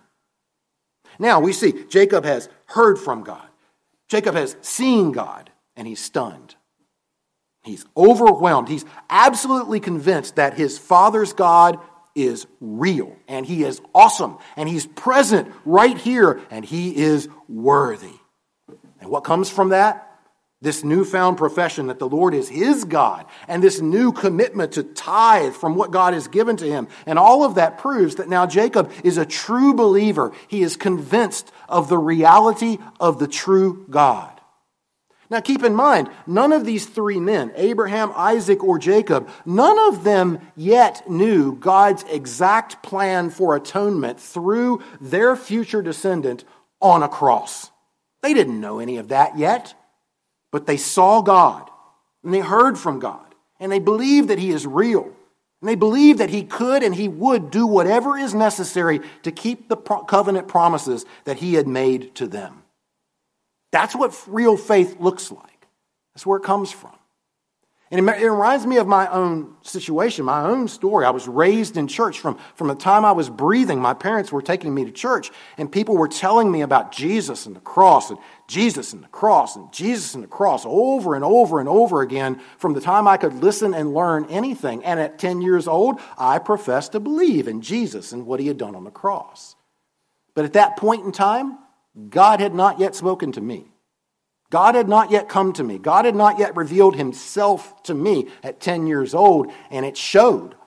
Now we see Jacob has heard from God. Jacob has seen God, and he's stunned. He's overwhelmed. He's absolutely convinced that his father's God is real, and he is awesome, and he's present right here, and he is worthy. And what comes from that? This newfound profession that the Lord is his God, and this new commitment to tithe from what God has given to him. And all of that proves that now Jacob is a true believer. He is convinced of the reality of the true God. Now keep in mind, none of these three men, Abraham, Isaac, or Jacob, none of them yet knew God's exact plan for atonement through their future descendant on a cross. They didn't know any of that yet. But they saw God, and they heard from God, and they believed that he is real, and they believed that he could and he would do whatever is necessary to keep the covenant promises that he had made to them. That's what real faith looks like. That's where it comes from. And it reminds me of my own situation, my own story. I was raised in church. From, from the time I was breathing, my parents were taking me to church, and people were telling me about Jesus and the cross, and Jesus and the cross, and Jesus and the cross over and over and over again from the time I could listen and learn anything. And at ten years old, I professed to believe in Jesus and what he had done on the cross. But at that point in time, God had not yet spoken to me. God had not yet come to me. God had not yet revealed himself to me at ten years old, and it showed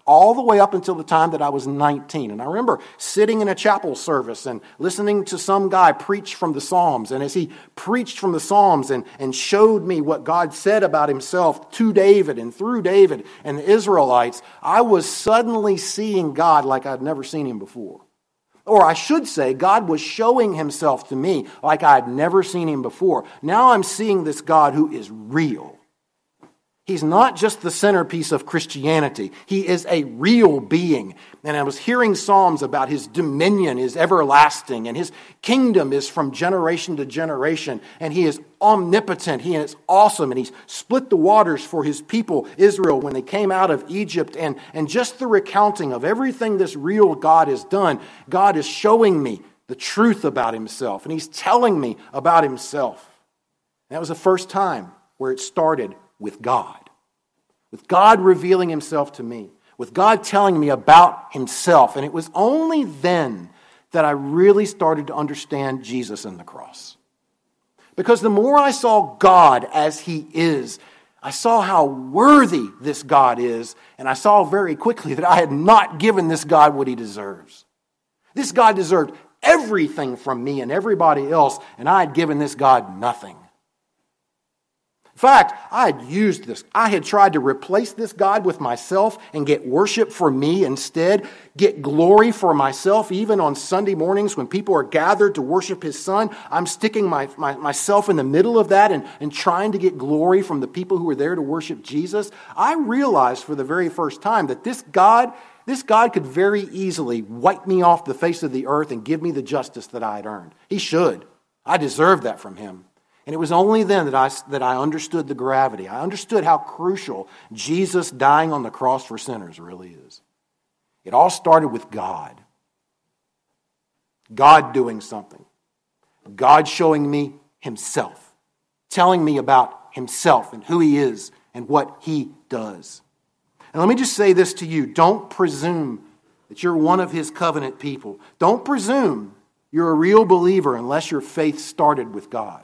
all the way up until the time that I was nineteen. And I remember sitting in a chapel service and listening to some guy preach from the Psalms. And as he preached from the Psalms and, and showed me what God said about himself to David and through David and the Israelites, I was suddenly seeing God like I'd never seen him before. Or I should say, God was showing himself to me like I had never seen him before. Now I'm seeing this God who is real. He's not just the centerpiece of Christianity. He is a real being. And I was hearing Psalms about his dominion is everlasting and his kingdom is from generation to generation. And he is omnipotent. He is awesome. And he's split the waters for his people, Israel, when they came out of Egypt. And, and just the recounting of everything this real God has done, God is showing me the truth about himself. And he's telling me about himself. And that was the first time where it started with God. With God revealing himself to me. With God telling me about himself. And it was only then that I really started to understand Jesus and the cross. Because the more I saw God as he is, I saw how worthy this God is. And I saw very quickly that I had not given this God what he deserves. This God deserved everything from me and everybody else. And I had given this God nothing. In fact, I had used this. I had tried to replace this God with myself and get worship for me instead, get glory for myself. Even on Sunday mornings when people are gathered to worship his son, I'm sticking my, my, myself in the middle of that and, and trying to get glory from the people who are there to worship Jesus. I realized for the very first time that this God, this God could very easily wipe me off the face of the earth and give me the justice that I had earned. He should. I deserved that from him. And it was only then that I, that I understood the gravity. I understood how crucial Jesus dying on the cross for sinners really is. It all started with God. God doing something. God showing me himself. Telling me about himself and who he is and what he does. And let me just say this to you. Don't presume that you're one of his covenant people. Don't presume you're a real believer unless your faith started with God.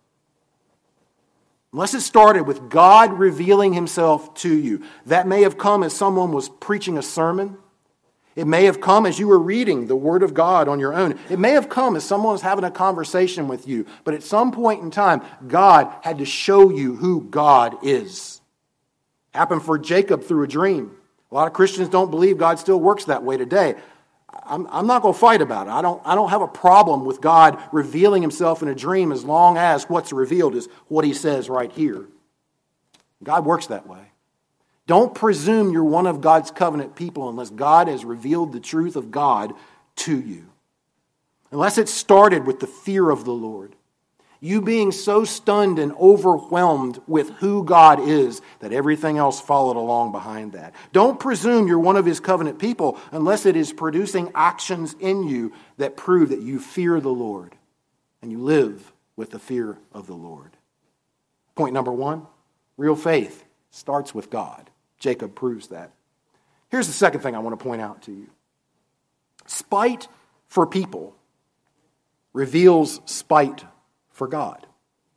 Unless it started with God revealing himself to you. That may have come as someone was preaching a sermon. It may have come as you were reading the Word of God on your own. It may have come as someone was having a conversation with you. But at some point in time, God had to show you who God is. It happened for Jacob through a dream. A lot of Christians don't believe God still works that way today. I'm, I'm not going to fight about it. I don't, I don't have a problem with God revealing himself in a dream as long as what's revealed is what he says right here. God works that way. Don't presume you're one of God's covenant people unless God has revealed the truth of God to you. Unless it started with the fear of the Lord. You being so stunned and overwhelmed with who God is that everything else followed along behind that. Don't presume you're one of his covenant people unless it is producing actions in you that prove that you fear the Lord and you live with the fear of the Lord. Point number one, real faith starts with God. Jacob proves that. Here's the second thing I want to point out to you. Spite for people reveals spite for God.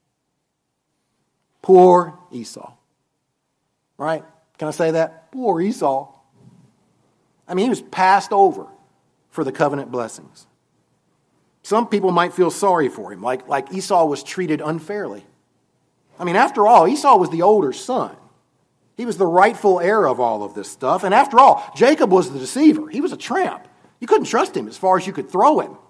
Poor Esau. Right? Can I say that? Poor Esau. I mean, he was passed over for the covenant blessings. Some people might feel sorry for him, like, like Esau was treated unfairly. I mean, after all, Esau was the older son. He was the rightful heir of all of this stuff. And after all, Jacob was the deceiver. He was a tramp. You couldn't trust him as far as you could throw him.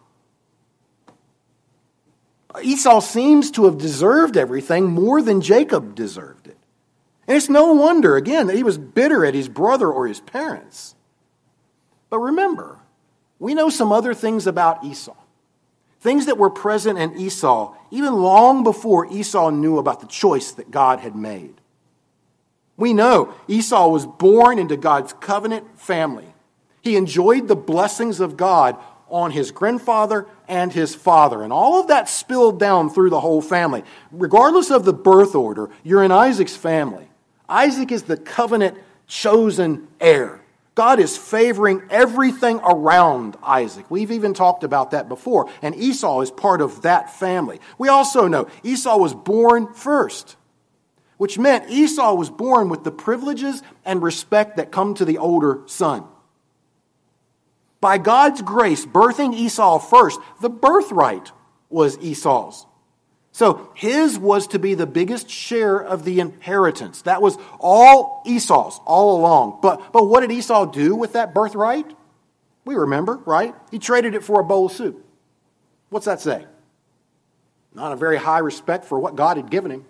Esau seems to have deserved everything more than Jacob deserved it. And it's no wonder, again, that he was bitter at his brother or his parents. But remember, we know some other things about Esau. Things that were present in Esau even long before Esau knew about the choice that God had made. We know Esau was born into God's covenant family. He enjoyed the blessings of God on his grandfather and his father. And all of that spilled down through the whole family. Regardless of the birth order, you're in Isaac's family. Isaac is the covenant chosen heir. God is favoring everything around Isaac. We've even talked about that before. And Esau is part of that family. We also know Esau was born first. which meant Esau was born with the privileges and respect that come to the older son. By God's grace, birthing Esau first, the birthright was Esau's. So his was to be the biggest share of the inheritance. That was all Esau's all along. But, but what did Esau do with that birthright? We remember, right? He traded it for a bowl of soup. What's that say? Not a very high respect for what God had given him.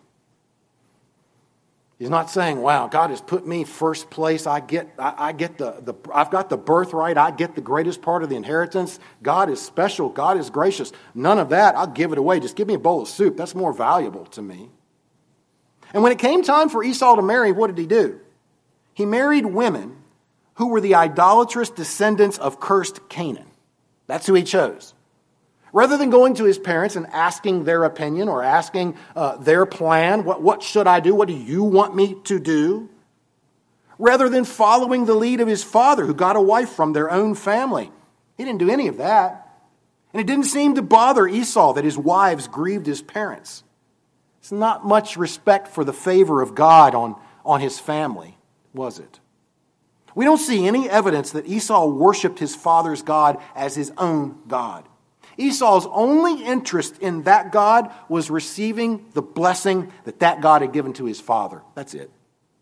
He's not saying, wow, God has put me first place. I get, I, I get the, the, I've got the birthright. I get the greatest part of the inheritance. God is special. God is gracious. None of that. I'll give it away. Just give me a bowl of soup. That's more valuable to me. And when it came time for Esau to marry, what did he do? He married women who were the idolatrous descendants of cursed Canaan. That's who he chose. Rather than going to his parents and asking their opinion or asking uh, their plan, what, what should I do? What do you want me to do? Rather than following the lead of his father, who got a wife from their own family. He didn't do any of that. And it didn't seem to bother Esau that his wives grieved his parents. It's not much respect for the favor of God on, on his family, was it? We don't see any evidence that Esau worshiped his father's God as his own God. Esau's only interest in that God was receiving the blessing that that God had given to his father. That's it.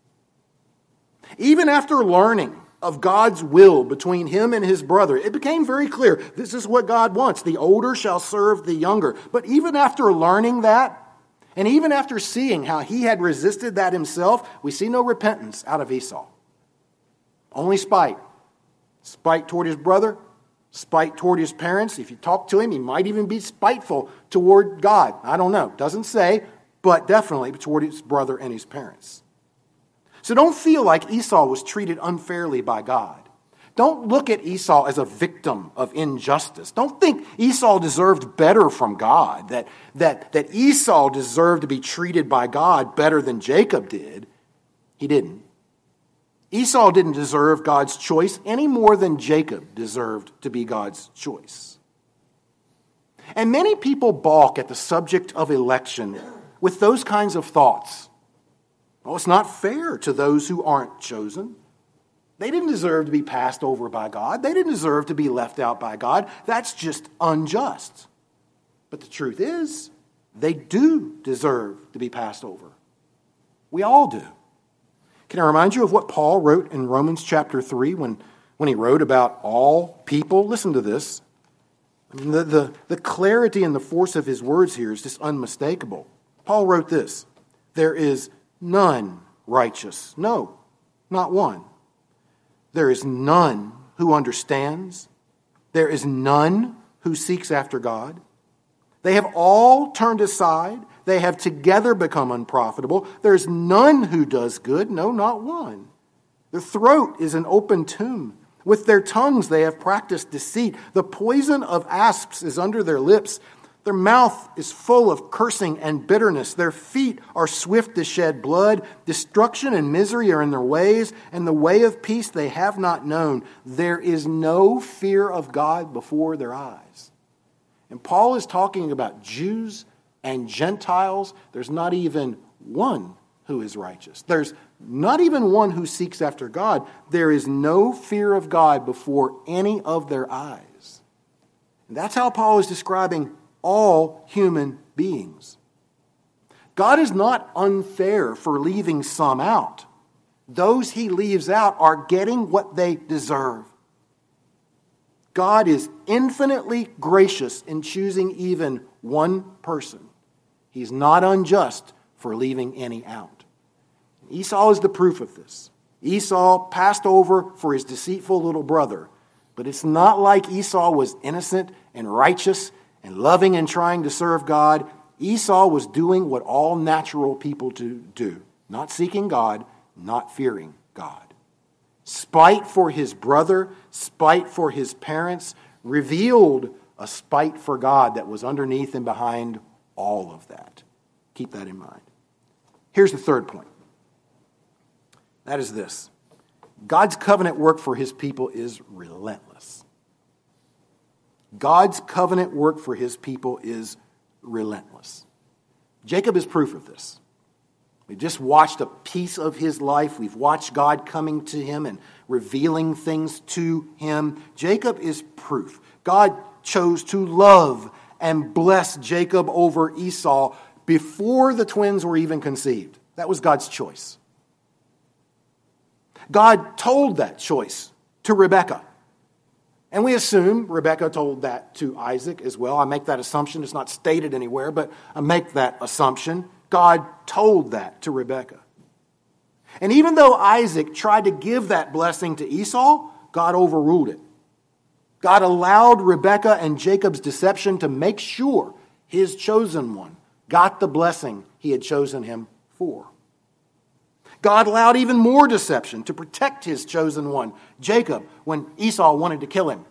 Even after learning of God's will between him and his brother, it became very clear this is what God wants. The older shall serve the younger. But even after learning that, and even after seeing how he had resisted that himself, we see no repentance out of Esau. Only spite. Spite toward his brother. Spite toward his parents. If you talk to him, he might even be spiteful toward God. I don't know. Doesn't say, but definitely toward his brother and his parents. So don't feel like Esau was treated unfairly by God. Don't look at Esau as a victim of injustice. Don't think Esau deserved better from God, that, that, that Esau deserved to be treated by God better than Jacob did. He didn't. Esau didn't deserve God's choice any more than Jacob deserved to be God's choice. And many people balk at the subject of election with those kinds of thoughts. Well, it's not fair to those who aren't chosen. They didn't deserve to be passed over by God. They didn't deserve to be left out by God. That's just unjust. But the truth is, they do deserve to be passed over. We all do. Can I remind you of what Paul wrote in Romans chapter three when, when he wrote about all people? Listen to this. I mean, the, the, the clarity and the force of his words here is just unmistakable. Paul wrote this: there is none righteous. No, not one. There is none who understands. There is none who seeks after God. They have all turned aside. They have together become unprofitable. There's none who does good, no, not one. Their throat is an open tomb. With their tongues they have practiced deceit. The poison of asps is under their lips. Their mouth is full of cursing and bitterness. Their feet are swift to shed blood. Destruction and misery are in their ways, and the way of peace they have not known. There is no fear of God before their eyes. And Paul is talking about Jews and Gentiles. There's not even one who is righteous. There's not even one who seeks after God. There is no fear of God before any of their eyes. And that's how Paul is describing all human beings. God is not unfair for leaving some out. Those he leaves out are getting what they deserve. God is infinitely gracious in choosing even one person. He's not unjust for leaving any out. Esau is the proof of this. Esau passed over for his deceitful little brother, but it's not like Esau was innocent and righteous and loving and trying to serve God. Esau was doing what all natural people do, not seeking God, not fearing God. Spite for his brother, spite for his parents, revealed a spite for God that was underneath and behind all of that. Keep that in mind. Here's the third point. That is this: God's covenant work for his people is relentless. God's covenant work for his people is relentless. Jacob is proof of this. We just watched a piece of his life. We've watched God coming to him and revealing things to him. Jacob is proof. God chose to love and bless Jacob over Esau before the twins were even conceived. That was God's choice. God told that choice to Rebekah. And we assume Rebekah told that to Isaac as well. I make that assumption. It's not stated anywhere, but I make that assumption. God told that to Rebekah. And even though Isaac tried to give that blessing to Esau, God overruled it. God allowed Rebekah and Jacob's deception to make sure his chosen one got the blessing he had chosen him for. God allowed even more deception to protect his chosen one, Jacob, when Esau wanted to kill him.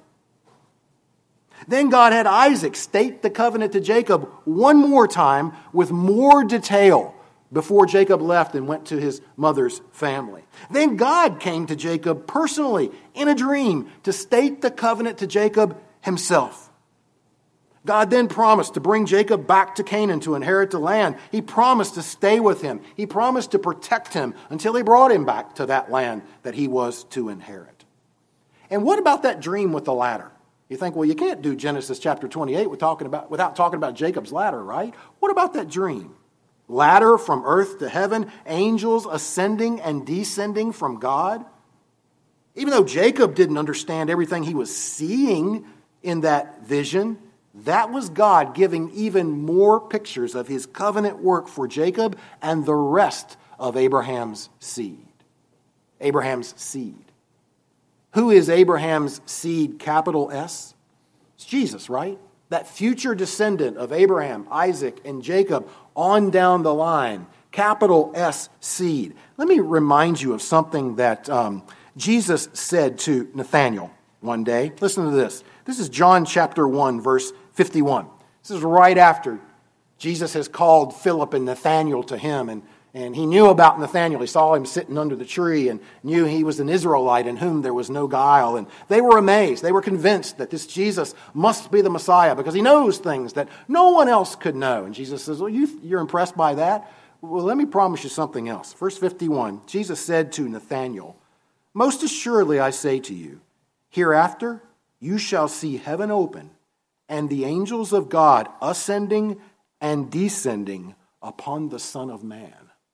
Then God had Isaac state the covenant to Jacob one more time with more detail before Jacob left and went to his mother's family. Then God came to Jacob personally in a dream to state the covenant to Jacob himself. God then promised to bring Jacob back to Canaan to inherit the land. He promised to stay with him. He promised to protect him until he brought him back to that land that he was to inherit. And what about that dream with the ladder? You think, well, you can't do Genesis chapter twenty-eight without talking about, without talking about Jacob's ladder, right? What about that dream? Ladder from earth to heaven, angels ascending and descending from God. Even though Jacob didn't understand everything he was seeing in that vision, that was God giving even more pictures of his covenant work for Jacob and the rest of Abraham's seed. Abraham's seed. Who is Abraham's seed, capital S? It's Jesus, right? That future descendant of Abraham, Isaac, and Jacob on down the line, capital S seed. Let me remind you of something that um, Jesus said to Nathanael one day. Listen to this. This is John chapter one, verse fifty-one. This is right after Jesus has called Philip and Nathanael to him, and And he knew about Nathanael. He saw him sitting under the tree and knew he was an Israelite in whom there was no guile. And they were amazed. They were convinced that this Jesus must be the Messiah because he knows things that no one else could know. And Jesus says, well, you, you're impressed by that? Well, let me promise you something else. Verse fifty-one, Jesus said to Nathanael, most assuredly I say to you, hereafter you shall see heaven open and the angels of God ascending and descending upon the Son of Man.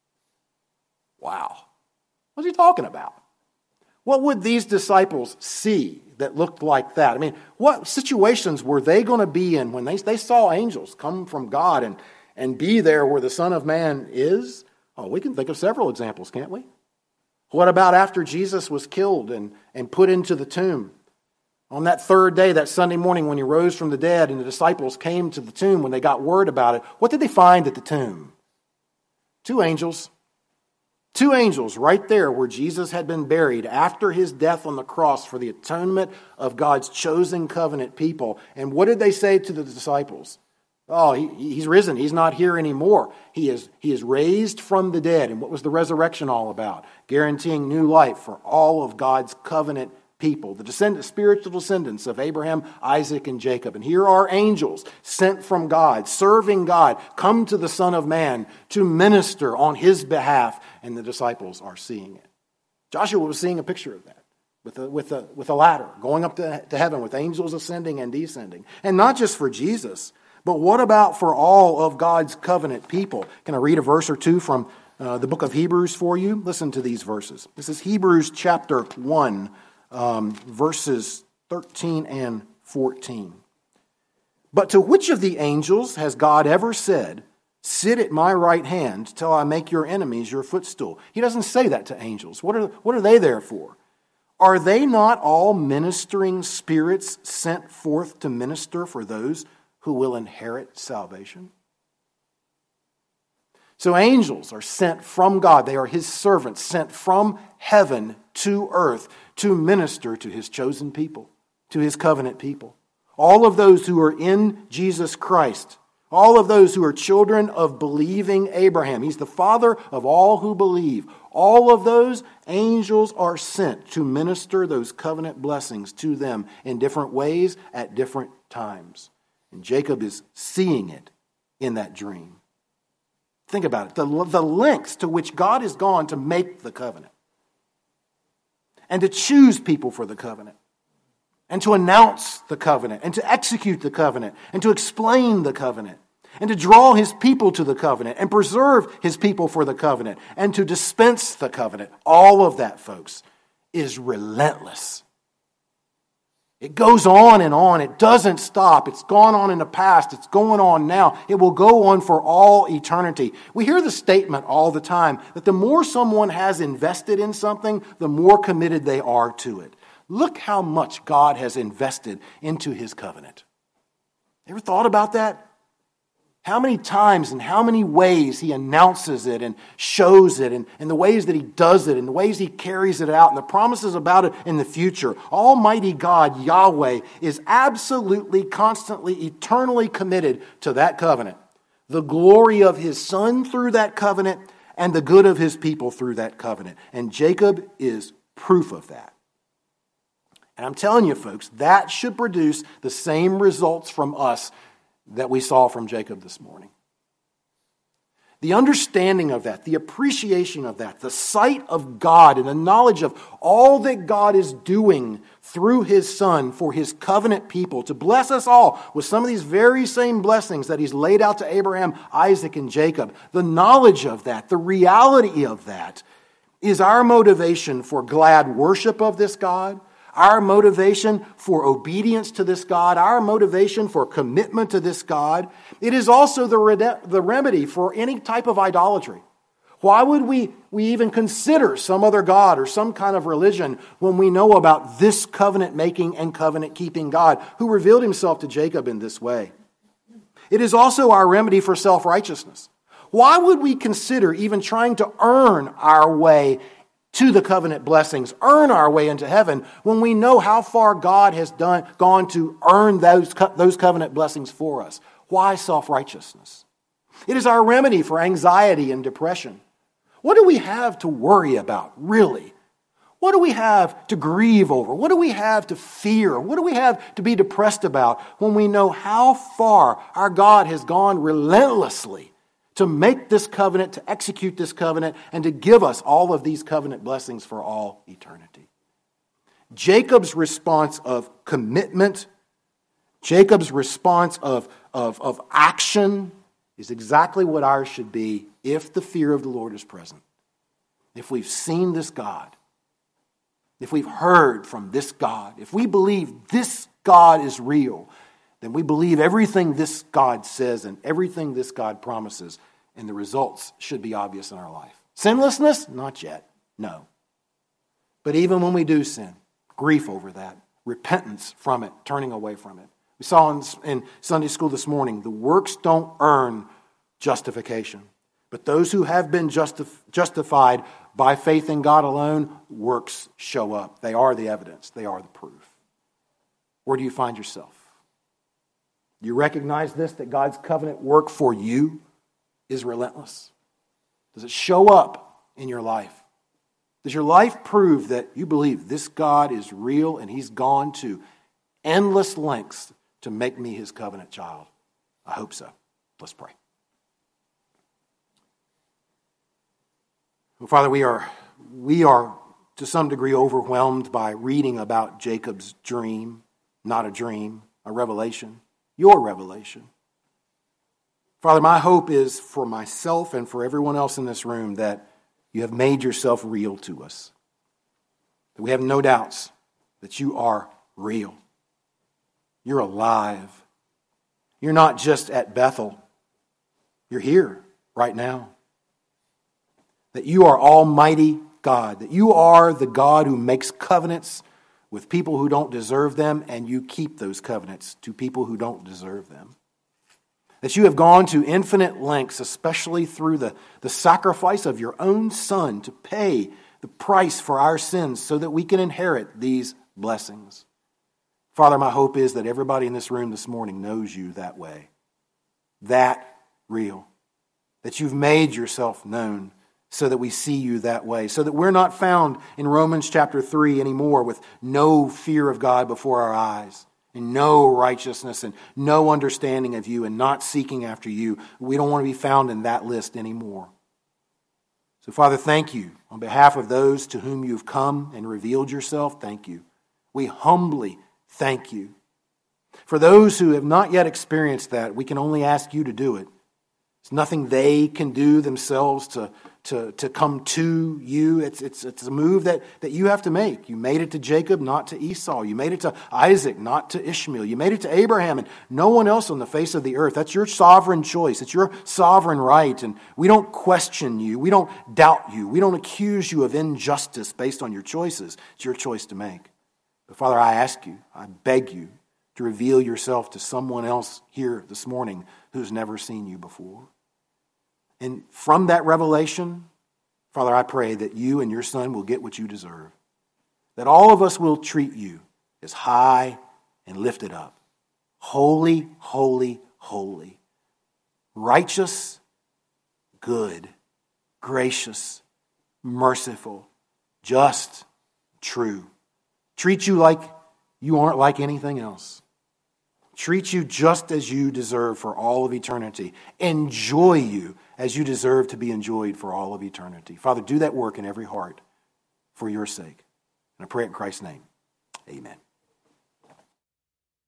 Wow. What's he talking about? What would these disciples see that looked like that? I mean, what situations were they going to be in when they, they saw angels come from God and, and be there where the Son of Man is? Oh, we can think of several examples, can't we? What about after Jesus was killed and, and put into the tomb? On that third day, that Sunday morning when he rose from the dead and the disciples came to the tomb when they got word about it, what did they find at the tomb? Two angels. Two angels right there where Jesus had been buried after his death on the cross for the atonement of God's chosen covenant people. And what did they say to the disciples? Oh, he, he's risen. He's not here anymore. He is, he is raised from the dead. And what was the resurrection all about? Guaranteeing new life for all of God's covenant people, the descendants, spiritual descendants of Abraham, Isaac, and Jacob. And here are angels sent from God, serving God, come to the Son of Man to minister on his behalf, and the disciples are seeing it. Joshua was seeing a picture of that with a, with a, with a ladder going up to, to heaven with angels ascending and descending. And not just for Jesus, but what about for all of God's covenant people? Can I read a verse or two from uh, the book of Hebrews for you? Listen to these verses. This is Hebrews chapter one, Um, verses thirteen and fourteen. But to which of the angels has God ever said, sit at my right hand till I make your enemies your footstool? He doesn't say that to angels. What are, what are they there for? Are they not all ministering spirits sent forth to minister for those who will inherit salvation? So angels are sent from God. They are his servants, sent from heaven to earth to minister to his chosen people, to his covenant people. All of those who are in Jesus Christ, all of those who are children of believing Abraham. He's the father of all who believe. All of those angels are sent to minister those covenant blessings to them in different ways at different times. And Jacob is seeing it in that dream. Think about it. The, the lengths to which God has gone to make the covenant. And to choose people for the covenant. And to announce the covenant. And to execute the covenant. And to explain the covenant. And to draw his people to the covenant. And preserve his people for the covenant. And to dispense the covenant. All of that, folks, is relentless. It goes on and on. It doesn't stop. It's gone on in the past. It's going on now. It will go on for all eternity. We hear the statement all the time that the more someone has invested in something, the more committed they are to it. Look how much God has invested into his covenant. Ever thought about that? How many times and how many ways he announces it and shows it, and, and the ways that he does it and the ways he carries it out and the promises about it in the future. Almighty God, Yahweh, is absolutely, constantly, eternally committed to that covenant. The glory of his Son through that covenant and the good of his people through that covenant. And Jacob is proof of that. And I'm telling you, folks, that should produce the same results from us that we saw from Jacob this morning. The understanding of that, the appreciation of that, the sight of God and the knowledge of all that God is doing through his Son for his covenant people to bless us all with some of these very same blessings that he's laid out to Abraham, Isaac, and Jacob. The knowledge of that, the reality of that is our motivation for glad worship of this God, our motivation for obedience to this God, our motivation for commitment to this God. It is also the, rede- the remedy for any type of idolatry. Why would we, we even consider some other God or some kind of religion when we know about this covenant-making and covenant-keeping God who revealed himself to Jacob in this way? It is also our remedy for self-righteousness. Why would we consider even trying to earn our way to the covenant blessings, earn our way into heaven, when we know how far God has done gone to earn those, co- those covenant blessings for us? Why self-righteousness? It is our remedy for anxiety and depression. What do we have to worry about, really? What do we have to grieve over? What do we have to fear? What do we have to be depressed about when we know how far our God has gone relentlessly to make this covenant, to execute this covenant, and to give us all of these covenant blessings for all eternity? Jacob's response of commitment, Jacob's response of, of, of action is exactly what ours should be if the fear of the Lord is present. If we've seen this God, if we've heard from this God, if we believe this God is real, then we believe everything this God says and everything this God promises, and the results should be obvious in our life. Sinlessness? Not yet. No. But even when we do sin, grief over that, repentance from it, turning away from it. We saw in, in Sunday school this morning, the works don't earn justification. But those who have been justi- justified by faith in God alone, works show up. They are the evidence. They are the proof. Where do you find yourself? Do you recognize this, that God's covenant work for you is relentless? Does it show up in your life? Does your life prove that you believe this God is real and he's gone to endless lengths to make me his covenant child? I hope so. Let's pray. Well, Father, we are, we are to some degree overwhelmed by reading about Jacob's dream, not a dream, a revelation. Your revelation. Father, my hope is for myself and for everyone else in this room that you have made yourself real to us. That we have no doubts that you are real. You're alive. You're not just at Bethel. You're here right now. That you are Almighty God. That you are the God who makes covenants with people who don't deserve them, and you keep those covenants to people who don't deserve them. That you have gone to infinite lengths, especially through the, the sacrifice of your own Son to pay the price for our sins so that we can inherit these blessings. Father, my hope is that everybody in this room this morning knows you that way. That real. That you've made yourself known so that we see you that way. So that we're not found in Romans chapter three anymore with no fear of God before our eyes. and no righteousness and no understanding of you and not seeking after you. We don't want to be found in that list anymore. So, Father, thank you. On behalf of those to whom you've come and revealed yourself, thank you. We humbly thank you. For those who have not yet experienced that, we can only ask you to do it. It's nothing they can do themselves to, to, to come to you. It's, it's, it's a move that, that you have to make. You made it to Jacob, not to Esau. You made it to Isaac, not to Ishmael. You made it to Abraham and no one else on the face of the earth. That's your sovereign choice. It's your sovereign right. And we don't question you. We don't doubt you. We don't accuse you of injustice based on your choices. It's your choice to make. But Father, I ask you, I beg you to reveal yourself to someone else here this morning who's never seen you before. And from that revelation, Father, I pray that you and your Son will get what you deserve. That all of us will treat you as high and lifted up. Holy, holy, holy. Righteous, good, gracious, merciful, just, true. Treat you like you aren't like anything else. Treat you just as you deserve for all of eternity. Enjoy you as you deserve to be enjoyed for all of eternity. Father, do that work in every heart for your sake. And I pray it in Christ's name. Amen.